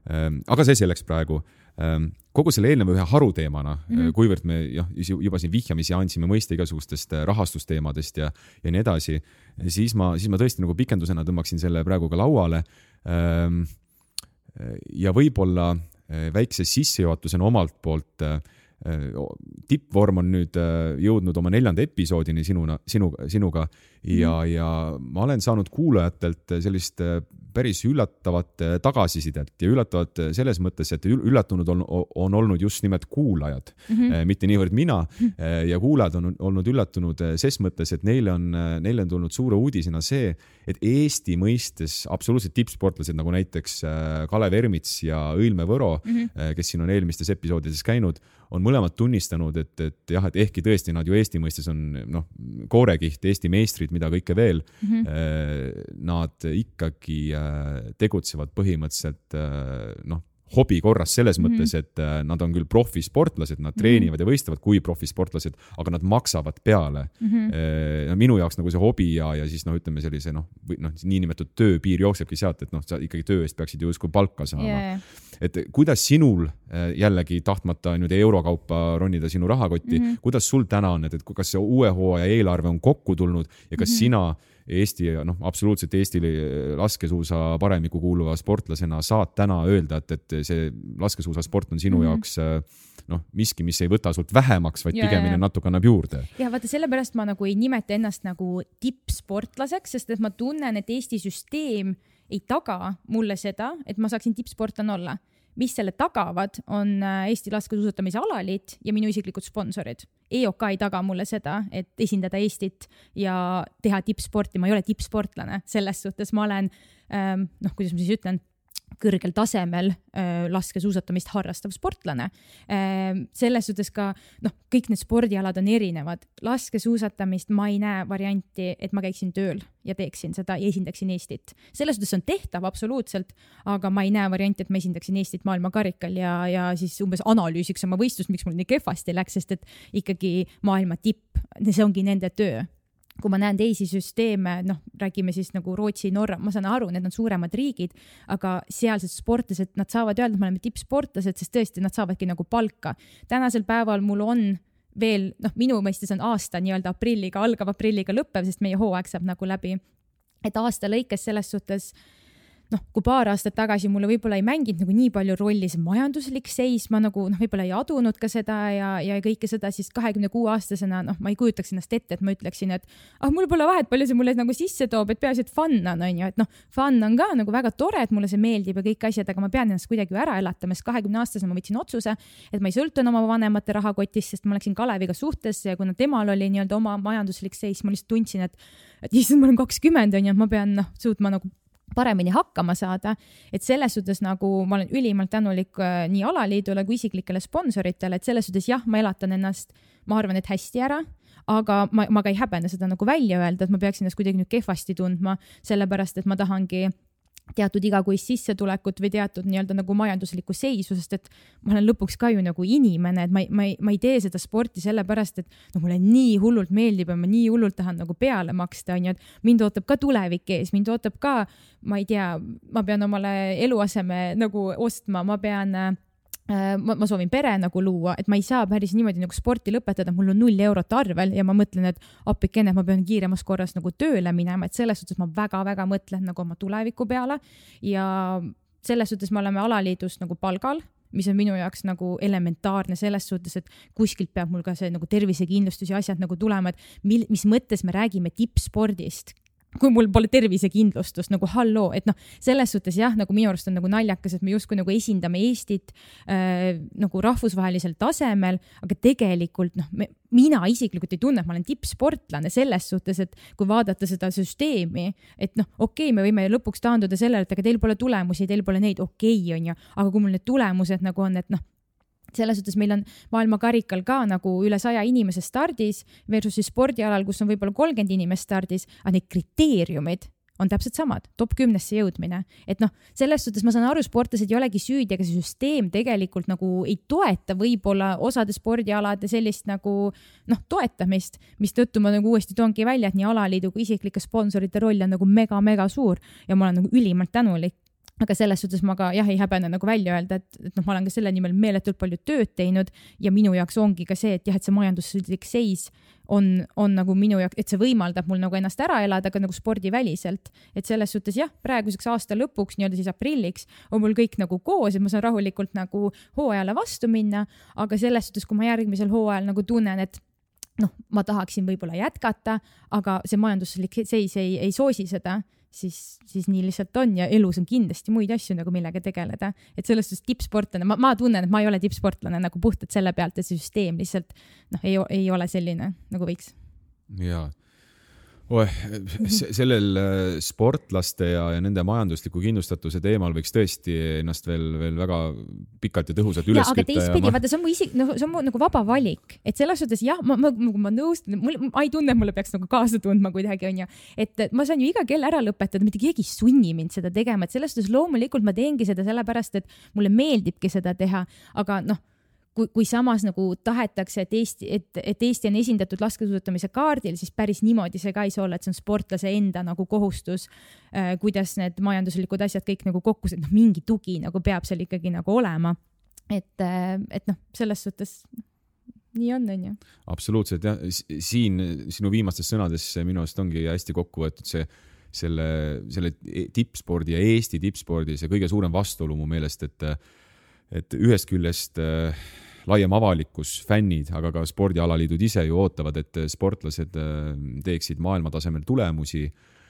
Aga see selleks praegu. Kogu selle eelneva ühe haruteemana, mm. kuivõrd me jah, juba siin vihjamisi andsime mõiste igasugustest rahastusteemadest ja, ja nii edasi, siis ma, siis ma tõesti nagu pikendusena tõmbaksin selle praegu ka lauale. Ja võib-olla väikse sissejuhatusena omalt poolt tippvorm on nüüd jõudnud oma neljanda episoodini sinuna, sinu, sinuga ja, mm. ja ma olen saanud kuulajatelt sellist päris üllatavat tagasisidet ja üllatavat selles mõttes, et üllatunud on, on olnud just nimelt kuulajad, mm-hmm. mitte niivõrd mina ja kuulajad on olnud üllatunud ses mõttes, et neile on, neile on tulnud suure uudisena see, et Eesti mõistes absoluutselt tippsportlased nagu näiteks Kalev Ermits ja Õilme Võro, mm-hmm. kes siin on eelmistes episoodides käinud, on mõlemad tunnistanud, et, et jah, et ehkki tõesti nad ju Eesti mõistes on noh, koorekiht, Eesti meistrid, mida kõike veel, mm-hmm. nad ikkagi tegutsevad põhimõtteliselt noh, hobi korras selles mm-hmm. mõttes, et nad on küll profisportlased, nad treenivad mm-hmm. ja võistlevad kui profisportlased, aga nad maksavad peale. Mm-hmm. Minu jaoks nagu see hobi ja, ja siis noh, ütleme sellise noh, või, noh, niinimetatud tööpiir jooksebki sealt, et noh, sa ikkagi töö eest peaksid ju justkui palka saama. Yeah. Et kuidas sinul jällegi tahtmata nüüd eurokaupa ronida sinu rahakotti, mm-hmm. kuidas sul täna on, et, et kas see uue hooaja eelarve on kokku tulnud ja kas mm-hmm. sina Eesti, noh, absoluutselt Eesti laskesuusa paremiku kuuluva sportlasena saad täna öelda, et, et see laskesuusa sport on sinu mm-hmm. jaoks noh, miski, mis ei võta sult vähemaks, vaid pigemini natuke annab juurde. Ja vaata, sellepärast ma nagu ei nimeta ennast nagu tippsportlaseks, sest et ma tunnen, et Eesti süsteem ei taga mulle seda, et ma saaksin tippsportlane olla. Mis selle tagavad, on Eesti laskesuusatamise alaliit ja minu isiklikud sponsorid. E O K ei taga mulle seda, et esindada Eestit ja teha tippsporti. Ma ei ole tippsportlane. Selles suhtes ma olen, noh, kuidas ma siis ütlen, kõrgel tasemel äh, laskesuusatamist harrastav sportlane. Äh, selles suhtes ka, noh, kõik need spordialad on erinevad. Laskesuusatamist ma ei näe varianti, et ma käiksin tööl ja teeksin seda ja esindaksin Eestit. Selles suhtes on tehtav absoluutselt, aga ma ei näe varianti, et ma esindaksin Eestit maailmakarikal ja, ja siis umbes analüüsiks oma võistlust, miks mul nii kehvasti läks, sest et ikkagi maailma tipp, see ongi nende töö. Kui ma näen teisi süsteeme, noh, räägime siis nagu Rootsi, Norra, ma saan aru, need on suuremad riigid, aga sealsed sportlased, nad saavad öelda, et me oleme tippsportlased, sest tõesti nad saavadki nagu palka. Tänasel päeval mul on veel, noh, minu mõistes on aasta nii-öelda aprilliga, algab aprilliga lõppev, sest meie hooaeg saab nagu läbi. Et aasta lõikes selles suhtes, noh, kui paar aastat tagasi mulle võib-olla ei mänginud nagu nii palju rolli see majanduslik seis, ma nagu noh, võib-olla ei adunud ka seda ja, ja kõike seda, siis kahekümne kuue aastasena, noh, ma ei kujutaks ennast ette, et ma ütleksin, et ah, mul pole vahet, palju see mulle nagu sisse toob, et peaasi, et fun on, on ju, et noh, fun on ka nagu väga tore, et mulle see meeldib ja kõik asjad, aga ma pean ennast kuidagi ära elatama, sest kahekümne aastasena ma võtsin otsuse, et ma ei sõltun oma vanemate rahakotist, sest ma läksin Kaleviga suhtesse ja kuna temal oli nii-öelda oma majanduslik seis, ma lihtsalt tundsin, et, et issand, ma olen kakskümmend, on ju, ma pean noh, suutma nagu paremini hakkama saada, et selles suhtes nagu ma olen ülimalt tänulik nii alaliidule kui isiklikele sponsoritele, et selles suhtes jah, ma elatan ennast, ma arvan, et hästi ära, aga ma, ma ka ei häbene seda nagu välja öelda, et ma peaksin ennast kuidagi nüüd kehvasti tundma, sellepärast, et ma tahangi teatud igakuist sissetulekut või teatud nii-öelda nagu majanduslikku seisu, sest et ma olen lõpuks ka ju nagu inimene, et ma ei, ma ei, ma ei tee seda sporti sellepärast, et no, mulle nii hullult meeldib ja ma nii hullult tahan nagu peale maksta, on ju, et mind ootab ka tulevik ees, mind ootab ka, ma ei tea, ma pean omale eluaseme nagu ostma, ma pean Ma, ma soovin pere nagu luua, et ma ei saa päris niimoodi nagu sporti lõpetada, mul on null eurot arvel ja ma mõtlen, et appikene, ma pean kiiremas korras nagu tööle minema, et selles suhtes ma väga-väga mõtlen nagu oma tuleviku peale ja selles suhtes me oleme alaliidus nagu palgal, mis on minu jaoks nagu elementaarne selles suhtes, et kuskilt peab mul ka see nagu tervisekindlustus ja asjad nagu tulema, et mil, mis mõttes me räägime tippspordist, kui mul pole tervisekindlustust, nagu halloo, et noh, selles suhtes jah, nagu minu arust on nagu naljakas, et me justkui nagu esindame Eestit äh, nagu rahvusvahelisel tasemel, aga tegelikult noh, me, mina isiklikult ei tunne, et ma olen tippsportlane selles suhtes, et kui vaadata seda süsteemi, et noh, okei, me võime lõpuks taanduda sellele, et aga teil pole tulemusi, teil pole neid, okei on ju, aga kui mul need tulemused nagu on, et noh, selles suhtes meil on maailma karikal ka nagu üle saja inimese stardis versus spordialal, kus on võib-olla kolmkümmend inimest stardis, aga need kriteeriumid on täpselt samad, top kümnesse jõudmine. Et noh, selles suhtes ma saan aru, sportlased ei olegi süüdi, aga see süsteem tegelikult nagu ei toeta võib-olla osade spordialade sellist nagu noh, toetamist, mis tõttu ma nagu uuesti toongi välja, et nii alaliidu kui isiklike sponsorite roll on nagu mega-mega suur ja ma olen nagu ülimalt tänulik. Aga selles suhtes ma ka jah, ei häbene nagu välja öelda, et, et noh, ma olen ka selle nimel meeletult palju tööd teinud ja minu jaoks ongi ka see, et jah, et see majanduslik seis on, on nagu minu jaoks, et see võimaldab mul nagu ennast ära elada ka nagu spordiväliselt. Et selles suhtes jah, praeguseks aasta lõpuks, nii-öelda siis aprilliks, on mul kõik nagu koos, et ma saan rahulikult nagu hooajale vastu minna, aga selles suhtes, kui ma järgmisel hooajal nagu tunnen, et noh, ma tahaksin võib-olla jätkata, aga see majanduslik seis ei, ei soosi seda, siis, siis nii lihtsalt on ja elus on kindlasti muid asju nagu millega tegeleda. Et selles suhtes tippsportlane, ma, ma tunnen, et ma ei ole tippsportlane nagu puhtalt selle pealt, et see süsteem lihtsalt noh, ei, ei ole selline nagu võiks. Jaa. Oh, sellel sportlaste ja, ja nende majandusliku kindlustatuse teemal võiks tõesti ennast veel, veel väga pikalt ja tõhusalt üles ja, aga teistpidi, ma... vaata, see on mu isik, no, see on mu nagu vaba valik, et selles suhtes jah, ma, ma, ma nõustun, ma ei tunne, et mulle peaks nagu kaasa tundma kuidagi, on ju, et ma saan ju iga kell ära lõpetada, mitte keegi sunni mind seda tegema, et selles suhtes loomulikult ma teengi seda sellepärast, et mulle meeldibki seda teha, aga noh, Kui, kui samas nagu tahetakse, et Eesti, et, et Eesti on esindatud laskesuusatamise kaardil, siis päris niimoodi see ka ei saa olla, et see on sportlase enda nagu kohustus, äh, kuidas need majanduslikud asjad kõik nagu kokku, et noh, mingi tugi nagu peab seal ikkagi nagu olema. Et, äh, et noh, selles suhtes nii on, on ju. Absoluutselt, jah. Siin sinu viimastes sõnades minu arust ongi hästi kokku võetud see, selle, selle tippspordi ja Eesti tippspordi, see kõige suurem vastuolu mu meelest, et et ühest küljest äh, laiem avalikkus, fännid, aga ka spordialaliidud ise ju ootavad, et sportlased äh, teeksid maailmatasemel tulemusi,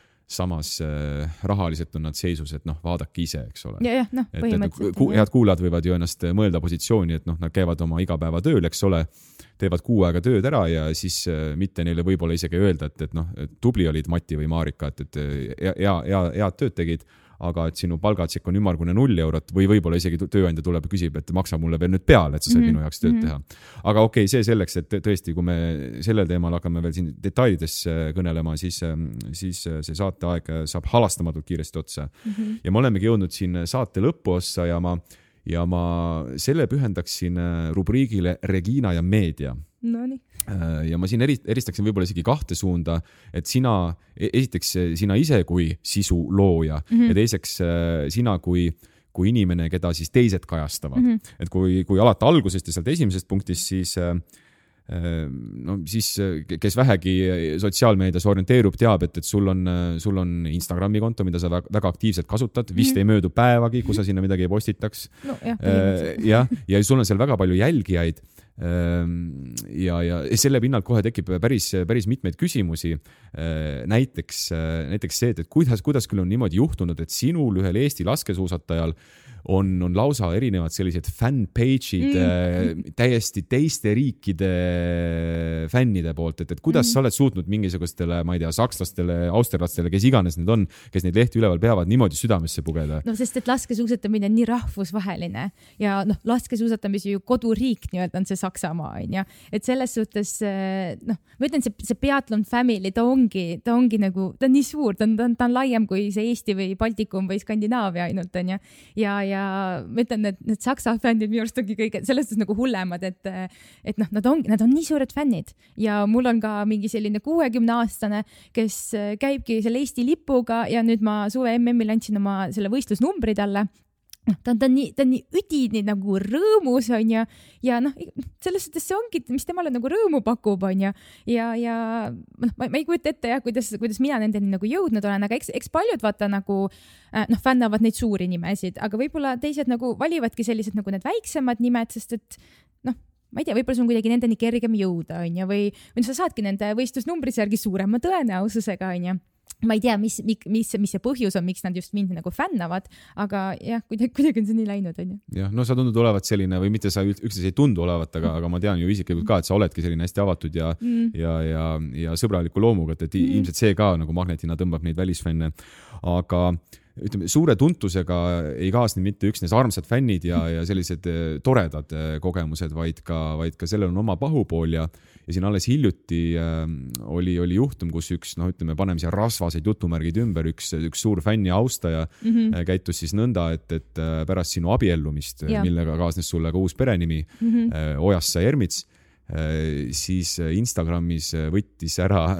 samas äh, rahaliselt on nad seisus, et noh, vaadake ise, eks ole. Ja, ja, no, põhimõtteliselt. Et, head kuulajad võivad ju ennast mõelda positsiooni, et noh, nad käivad oma igapäeva tööl, eks ole, teevad kuu aega tööd ära ja siis äh, mitte neile võib-olla isegi öelda, et, et noh, tubli olid Mati või Maarika, et, et hea, hea, head tööd tegid, aga et sinu palgatsik on ümmargune null eurot või võib-olla isegi tööandja tuleb ja küsib, et maksa mulle veel nüüd peale, et sa said mm-hmm. minu jaoks tööd mm-hmm. teha. Aga okei, okay, see selleks, et tõesti, kui me sellel teemal hakkame veel siin detailides kõnelema, siis, siis see saateaeg saab halastamatult kiiresti otsa. Mm-hmm. Ja me olemegi jõudnud siin saate lõpuossa ja ma, ja ma selle pühendaksin rubriigile Regina ja meedia. No nii. Ja ma siin eristaksin võib-olla isegi kahte suunda, et sina, esiteks sina ise kui sisu looja mm-hmm. ja teiseks sina kui, kui inimene, keda siis teised kajastavad. Mm-hmm. Et kui, kui alata algusest ja sealt esimesest punktist, siis no siis, kes vähegi sotsiaalmeedias orienteerub, teab, et, et sul on, sul on Instagrami konto, mida sa väga aktiivselt kasutad, vist mm-hmm. ei möödu päevagi, kui sa sinna midagi ei postitaks. No, jah, ja, ja sul on seal väga palju jälgijaid. Ja, ja selle pinnalt kohe tekib päris, päris mitmeid küsimusi. Näiteks, näiteks see, et kuidas, kuidas küll on niimoodi juhtunud, et sinul ühel Eesti laskesuusatajal on, on lausa erinevad sellised fanpage'id mm. täiesti teiste riikide fännide poolt, et, et kuidas mm. sa oled suutnud mingisugustele, ma ei tea, sakslastele, austerlastele, kes iganes need on, kes neid lehti üleval peavad, niimoodi südamesse pugeda? No sest, et laskesuusatamine on nii rahvusvaheline ja noh, laskesuusatamise ju koduriik nii-öelda on see Saksamaa, on ja, et selles suhtes, noh, ma ütlen, see, see Biathlon Family, ta ongi, ta ongi nagu, ta on nii suur, ta on, ta on, ta on laiem kui see Eesti või Baltikum või Skandinaavia ainult, on ja, ja, ja ma ütlen, et need Saksa fännid minu arust ongi kõige selles suhtes nagu hullemad, et, et noh, nad on, nad on nii suured fännid ja mul on ka mingi selline kuuekümne aastane, kes käibki selle Eesti lipuga ja nüüd ma suve M M-il andsin oma selle võistlusnumbri talle. Ta on, ta on nii, ta on nii üdini nagu rõõmus on ja, ja noh, selles suhtes see ongi, mis temale nagu rõõmu pakub on ja, ja, ja noh, ma, ma ei kujuta ette jah, kuidas, kuidas mina nendeni nagu jõudnud olen, aga eks, eks paljud vaata nagu noh, fännavad neid suuri nimesid, aga võib-olla teised nagu valivadki sellised nagu need väiksemad nimed, sest et noh, ma ei tea, võib-olla sul on kuidagi nendeni kergem jõuda on ja, või, või sa saadki nende võistlusnumbris järgi suurema tõenäosusega on ja ma ei tea, mis, mis, mis see põhjus on, miks nad just mind nagu fännavad, aga jah, kuidagi, kuidagi on see nii läinud, on ju. Jah, no sa tundud olevat selline, või mitte sa üksteise ei tundu olevat, aga, aga ma tean ju isiklikult ka, et sa oledki selline hästi avatud ja, mm. ja, ja, ja sõbraliku loomuga, et mm. ilmselt see ka nagu magnetina tõmbab neid välisfänne, aga ütleme, suure tuntusega ei kaasne mitte üksnes armsad fännid ja, ja sellised toredad kogemused, vaid ka, vaid ka sellel on oma pahupool ja, ja siin alles hiljuti äh, oli, oli juhtum, kus üks, noh, ütleme, paneme siia rasvaseid jutumärgid ümber, üks, üks suur fänni austaja mm -hmm. käitus siis nõnda, et, et pärast sinu abiellumist, ja. millega kaasnes sulle ka uus perenimi mm -hmm. äh, Ojassa Ermits, siis Instagramis võttis ära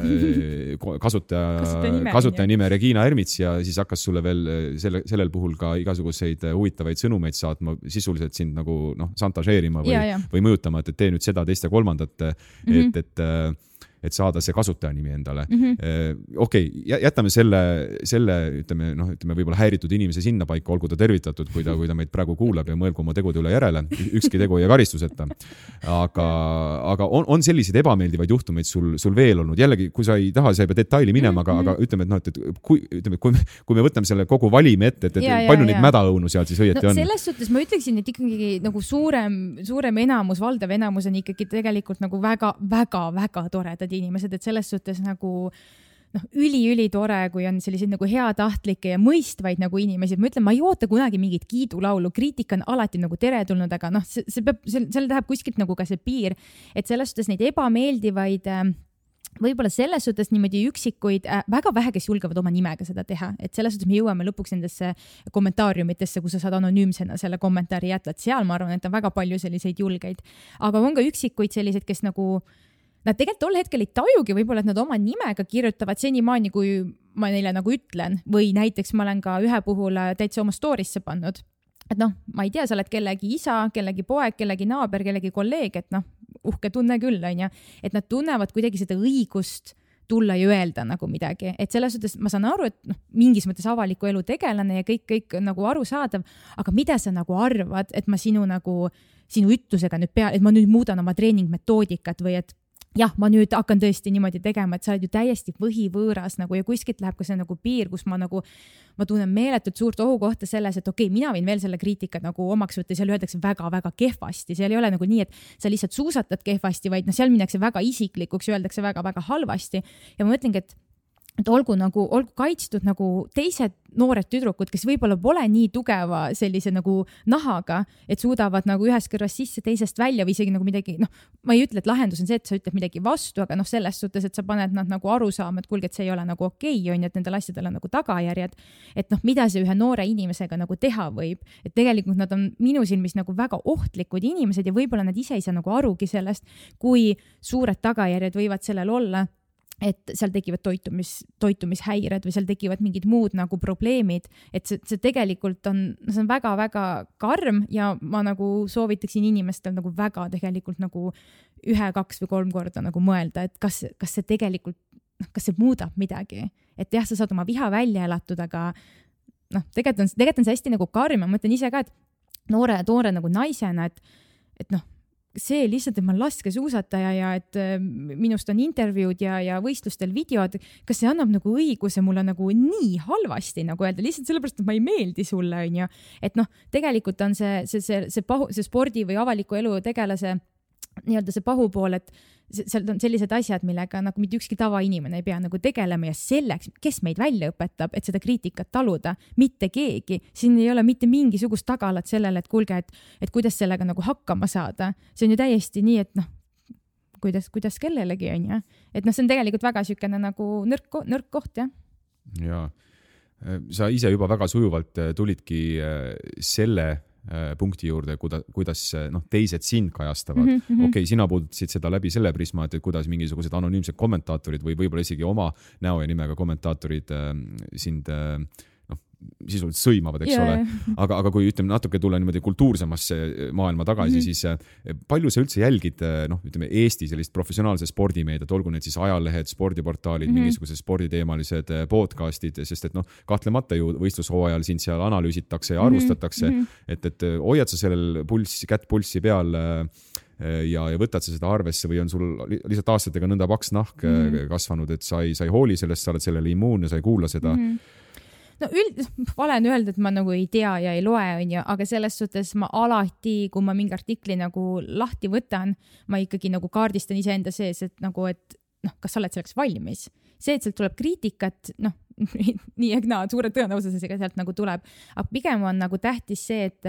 kasutaja, kasutaja nime Regina Ermits ja siis hakkas sulle veel selle, sellel puhul ka igasuguseid huvitavaid sõnumeid saatma, sisuliselt sind nagu noh, santažeerima või, ja, ja. või mõjutama, et tee nüüd seda, teist ja kolmandat, mm-hmm. et, et et saada see kasutaja nimi endale. Mm-hmm. Okei, okay, jätame selle, selle ütleme, noh, ütleme võib-olla häiritud inimese sinna paika, olgu ta tervitatud, kui ta, kui ta meid praegu kuulab ja mõelgu oma tegude üle järele, ükski tegu ja karistuseta. Aga, aga on, on selliseid ebameeldivaid juhtumeid sul, sul veel olnud. Jällegi, kui sa ei taha, sa ei pea detaili minema, aga, aga ütleme, et, no, et kui, ütleme, kui, me, kui me võtame selle kogu valime ette, et, et ja, palju ja, neid ja. mädaõunu seal siis õieti no, on? Selles suhtes ma ütleksin, et ikkagi nagu suurem, suurem enamus, valdav enamus on ikkagi tegelikult nagu väga, väga, väga toredad inimesed, et selles suhtes nagu noh, üli-üli tore, kui on selliseid nagu heatahtlikke ja mõistvaid nagu inimesi. Ma ütlen, ma ei oota kunagi mingit kiidulaulu, kriitika on alati nagu teretulnud, aga noh, see, see peab, seal läheb kuskilt nagu ka see piir, et selles suhtes neid ebameeldivaid võib-olla selles suhtes niimoodi üksikuid, väga vähe, kes julgevad oma nimega seda teha, et selles suhtes me jõuame lõpuks nendesse kommentaariumitesse, kus sa saad anonüümsena selle kommentaari jätta, et seal ma arvan, et on väga palju selliseid julgeid, aga on ka üksikuid selliseid, kes nagu nad tegelikult tol hetkel ei tajugi võib-olla, et nad oma nimega kirjutavad senimaani, kui ma neile nagu ütlen, või näiteks ma olen ka ühe puhul täitsa oma story'sse pannud, et noh, ma ei tea, sa oled kellegi isa, kellegi poeg, kellegi naaber, kellegi kolleeg, et noh, uhke tunne küll, on ja, et nad tunnevad kuidagi seda õigust tulla ja öelda nagu midagi, et selles suhtes ma saan aru, et noh, mingis mõttes avaliku elu tegelane ja kõik, kõik nagu aru saadav, aga mida sa nagu arvad, et ma sinu nagu, sinu ütlusega nüüd pea, et ma nüüd muudan oma treeningmetoodikat või et jah, ma nüüd hakkan tõesti niimoodi tegema, et sa oled ju täiesti põhivõõras nagu ja kuskilt läheb ka see nagu piir, kus ma nagu, ma tunnen meeletult suurt ohukohta selles, et okei, okay, mina võin veel selle kriitikat nagu omaks võtta, seal öeldakse väga-väga kehvasti, seal ei ole nagu nii, et sa lihtsalt suusatad kehvasti, vaid no seal minnakse väga isiklikuks, öeldakse väga-väga halvasti ja ma mõtlengi, et et olgu nagu, olgu kaitstud nagu teised noored tüdrukud, kes võib-olla pole nii tugeva sellise nagu nahaga, et suudavad nagu ühest kõrvast sisse, teisest välja või isegi nagu midagi, noh, ma ei ütle, et lahendus on see, et sa ütled midagi vastu, aga noh, selles suhtes, et sa paned nad nagu aru saama, et kuulge, et see ei ole nagu okei, on, et nendel asjadel on nagu tagajärjed, et noh, mida see ühe noore inimesega nagu teha võib, et tegelikult nad on minu silmis nagu väga ohtlikud inimesed ja võib-olla nad ise ei saa nagu arugi sellest, kui suured tagajärjed võivad sellel olla. et seal tekivad toitumis, toitumishäired või seal tekivad mingid muud nagu probleemid, et see, see tegelikult on, see on väga-väga karm ja ma nagu soovitaksin inimestel nagu väga tegelikult nagu ühe, kaks või kolm korda nagu mõelda, et kas, kas see tegelikult, kas see muudab midagi, et jah, sa saad oma viha välja elatud, aga noh, tegelikult on, tegelikult on see hästi nagu karm ja ma mõtlen ise ka, et noore, noore nagu naisena, et, et noh, see lihtsalt, et ma olen laskesuusataja ja et minust on intervjuud ja, ja võistlustel videod, kas see annab nagu õiguse mulle nagu nii halvasti nagu öelda, lihtsalt sellepärast, et ma ei meeldi sulle, on ju. Et noh, tegelikult on see, see, see, see, pahu, see spordi või avaliku elu tegelase nii-öelda see pahupool, et seal on sellised asjad, millega nagu mitte ükski tavainimene ei pea nagu tegelema ja selleks, kes meid välja õpetab, et seda kriitikat taluda, mitte keegi. Siin ei ole mitte mingisugust tagalat sellele, et kuulge, et, et kuidas sellega nagu hakkama saada. See on ju täiesti nii, et noh, kuidas, kuidas kellelegi on, ja? Et noh, see on tegelikult väga sükene nagu nõrk, nõrk koht, jah. Ja sa ise juba väga sujuvalt tulidki selle punkti juurde, kuda, kuidas noh, teised sind kajastavad. Mm -hmm. Okei, okay, sina puudutasid seda läbi selle prisma, et kuidas mingisugused anonüümsed kommentaatorid või võib-olla isegi oma näo ja nimega kommentaatorid äh, sind äh, noh, sisuliselt sõimavad, eks yeah. ole. Aga, aga kui ütleme natuke tulla niimoodi kultuursemasse maailma tagasi, mm -hmm. siis palju sa üldse jälgid noh, ütleme Eesti sellist professionaalse spordimeediat, olgu need siis ajalehed, spordiportaalid, mm -hmm. mingisugused sporditeemalised podcastid, sest et noh, kahtlemata ju võistlushooajal sind seal analüüsitakse ja arvustatakse, mm -hmm. et, et hoiad sa sellel pulssi, kätt pulssi peal ja, ja võtad sa seda arvesse või on sul lihtsalt aastatega nõnda paks nahk mm -hmm. kasvanud, et sa ei, sa ei hooli sellest, sa oled sellele immuun ja sa ei kuula seda. Mm -hmm. No üld, valen öelda, et ma nagu ei tea ja ei loe, on ju, aga selles suhtes ma alati, kui ma mingi artikli nagu lahti võtan, ma ikkagi nagu kaardistan iseenda sees, et nagu, et noh, kas sa oled selleks valmis. See, et sealt tuleb kriitikat, noh, nii ehk naa, suure tõenäosusega sealt nagu tuleb, aga pigem on nagu tähtis see, et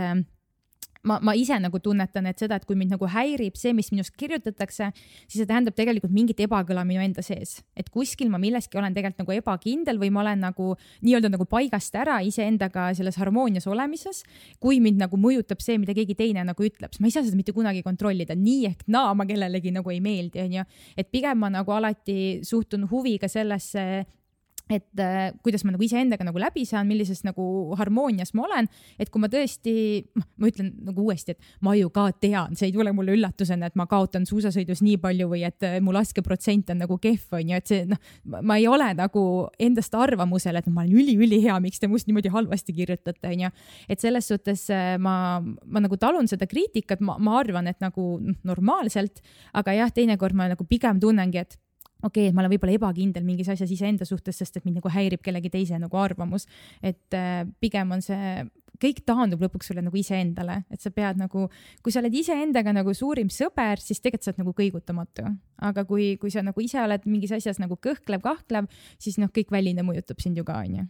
ma, ma ise nagu tunnetan, et seda, et kui mind nagu häirib see, mis minust kirjutatakse, siis see tähendab tegelikult mingit ebakõla minu enda sees. Et kuskil ma milleski olen tegelikult nagu ebakindel või ma olen nagu nii-öelda nagu paigast ära iseendaga selles harmoonias olemises, kui mind nagu mõjutab see, mida keegi teine nagu ütleb. Ma ei saa seda mitte kunagi kontrollida, nii ehk naa ma kellelegi nagu ei meeldi, on ju. Et pigem ma nagu alati suhtun huviga sellesse, et äh, kuidas ma nagu iseendaga nagu läbi saan, millises nagu harmoonias ma olen, et kui ma tõesti, ma ütlen nagu uuesti, et ma ju ka tean, see ei tule mulle üllatusena, et ma kaotan suusasõidus nii palju või et mu laskeprotsent on nagu kehv, on ju, et see, noh, ma ei ole nagu endast arvamusel, et ma olen üli-üli hea, miks te must niimoodi halvasti kirjutate, on ju. Et selles suhtes ma, ma nagu talun seda kriitikat, ma, ma arvan, et nagu normaalselt, aga jah, teinekord ma nagu pigem tunnengi, et okei, okay, ma olen võib-olla ebakindel mingis asjas iseenda suhtes, sest et mind nagu häirib kellegi teise nagu arvamus. Et äh, pigem on see, kõik taandub lõpuks sulle nagu iseendale, et sa pead nagu, kui sa oled iseendaga nagu suurim sõber, siis tegelikult sa oled nagu kõigutamatu. Aga kui, kui sa nagu ise oled mingis asjas nagu kõhklev, kahklev, siis noh, kõik väline mõjutab sind ju ka, on ju.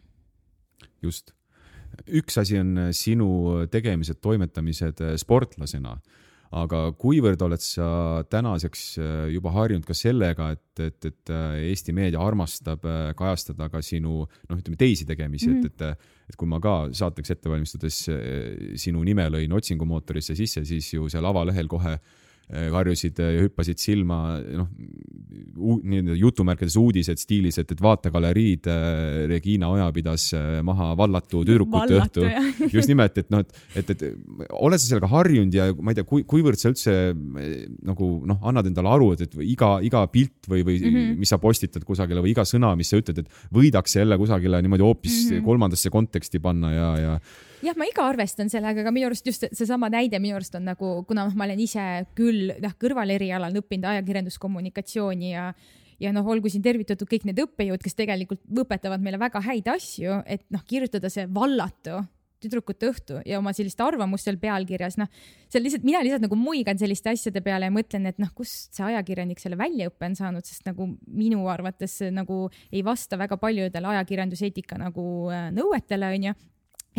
Just. Üks asi on sinu tegemised, toimetamised sportlasena. Aga kuivõrd oled sa tänaseks juba harjunud ka sellega, et, et, et Eesti meedia armastab kajastada ka sinu, noh, ütleme teisi tegemisi, mm -hmm. et, et, et kui ma ka saateks ettevalmistades sinu nime lõin otsingumootorisse sisse, siis ju seal avalehel kohe karjusid ja hüppasid silma, noh, nii-öelda jutumärkides uudised stiilis, et, et vaata galeriid, Regina Oja pidas maha vallatu tüdrukute õhtu. Just nimelt, et noh, et, et, et oled sa sellega harjunud ja ma ei tea, kui, kuivõrd sa üldse nagu, noh, annad endale aru, et, et iga, iga pilt või, või mm -hmm. mis sa postitad kusagile või iga sõna, mis sa ütled, et võidakse jälle kusagile niimoodi hoopis mm -hmm. kolmandasse konteksti panna ja, ja jah, ma iga arvestan sellega, aga minu arust just seesama näide minu arust on nagu, kuna ma olen ise küll noh, kõrvalerialal õppinud ajakirjanduskommunikatsiooni ja ja noh, olgu siin tervitatud kõik need õppejõud, kes tegelikult õpetavad meile väga häid asju, et noh, kirjutada see vallatu tüdrukute õhtu ja oma sellist arvamust seal pealkirjas, noh, see lihtsalt, mina lihtsalt nagu muigan selliste asjade peale ja mõtlen, et noh, kust see ajakirjanik selle väljaõppe on saanud, sest nagu minu arvates nagu ei vasta väga paljudele ajakirjanduseetika nagu nõuetele, on ju.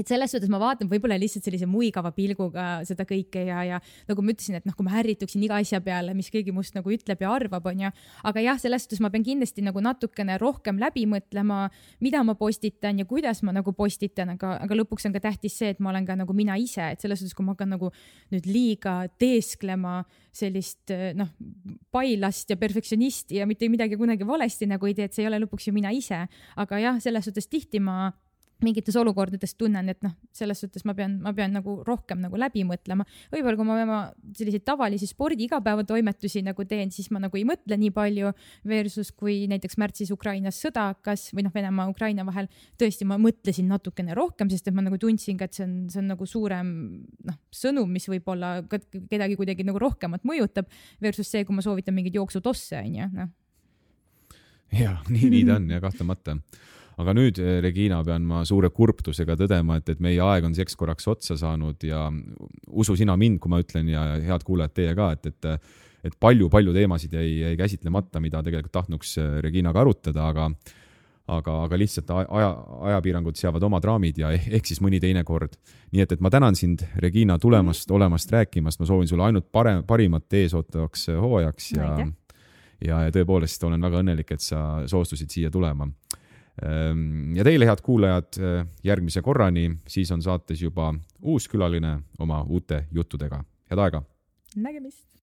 et selles suhtes ma vaatan võib-olla lihtsalt sellise muigava pilguga seda kõike ja, ja nagu ma ütlesin, et noh, kui ma ärrituksin iga asja peale, mis keegi must nagu ütleb ja arvab, on ju, aga jah, selles suhtes ma pean kindlasti nagu natukene rohkem läbi mõtlema, mida ma postitan ja kuidas ma nagu postitan, aga, aga lõpuks on ka tähtis see, et ma olen ka nagu mina ise, et selles suhtes, kui ma hakkan nagu nüüd liiga teesklema sellist noh, pailast ja perfektsionisti ja mitte midagi kunagi valesti nagu ei tee, et see ei ole lõpuks ju mina ise, aga jah, selles suhtes tihti ma mingites olukordades tunnen, et noh, selles suhtes ma pean, ma pean nagu rohkem nagu läbi mõtlema. Võib-olla kui ma, ma selliseid tavalisi spordi igapäevatoimetusi nagu teen, siis ma nagu ei mõtle nii palju versus kui näiteks märtsis Ukrainas sõda hakkas või noh, Venemaa Ukraina vahel, tõesti ma mõtlesin natukene rohkem, sest et ma nagu tundsin, et see on, see on nagu suurem noh, sõnum, mis võib-olla kedagi kuidagi nagu rohkemat mõjutab versus see, kui ma soovitan mingid jooksutosse, on ju, noh. Ja, nii, nii ta on ja kahtlemata. Aga nüüd, Regina, pean ma suure kurbtusega tõdema, et, et meie aeg on seks korraks otsa saanud ja usu sina mind, kui ma ütlen ja head kuulajad teie ka, et, et, et palju, palju teemasid jäi, jäi käsitlemata, mida tegelikult tahtnuks Reginaga arutada, aga, aga, aga lihtsalt aja, ajapiirangud seavad omad raamid ja ehk siis mõni teine kord. Nii et, et ma tänan sind, Regina, tulemast, olemast, rääkimast. Ma soovin sulle ainult pare, parimat eesootavaks hooajaks ja, ja, ja tõepoolest olen väga õnnelik, et sa soostusid siia tulema. Ja teile, head kuulajad, järgmise korrani, siis on saates juba uus külaline oma uute juttudega. Head aega! Nägemist!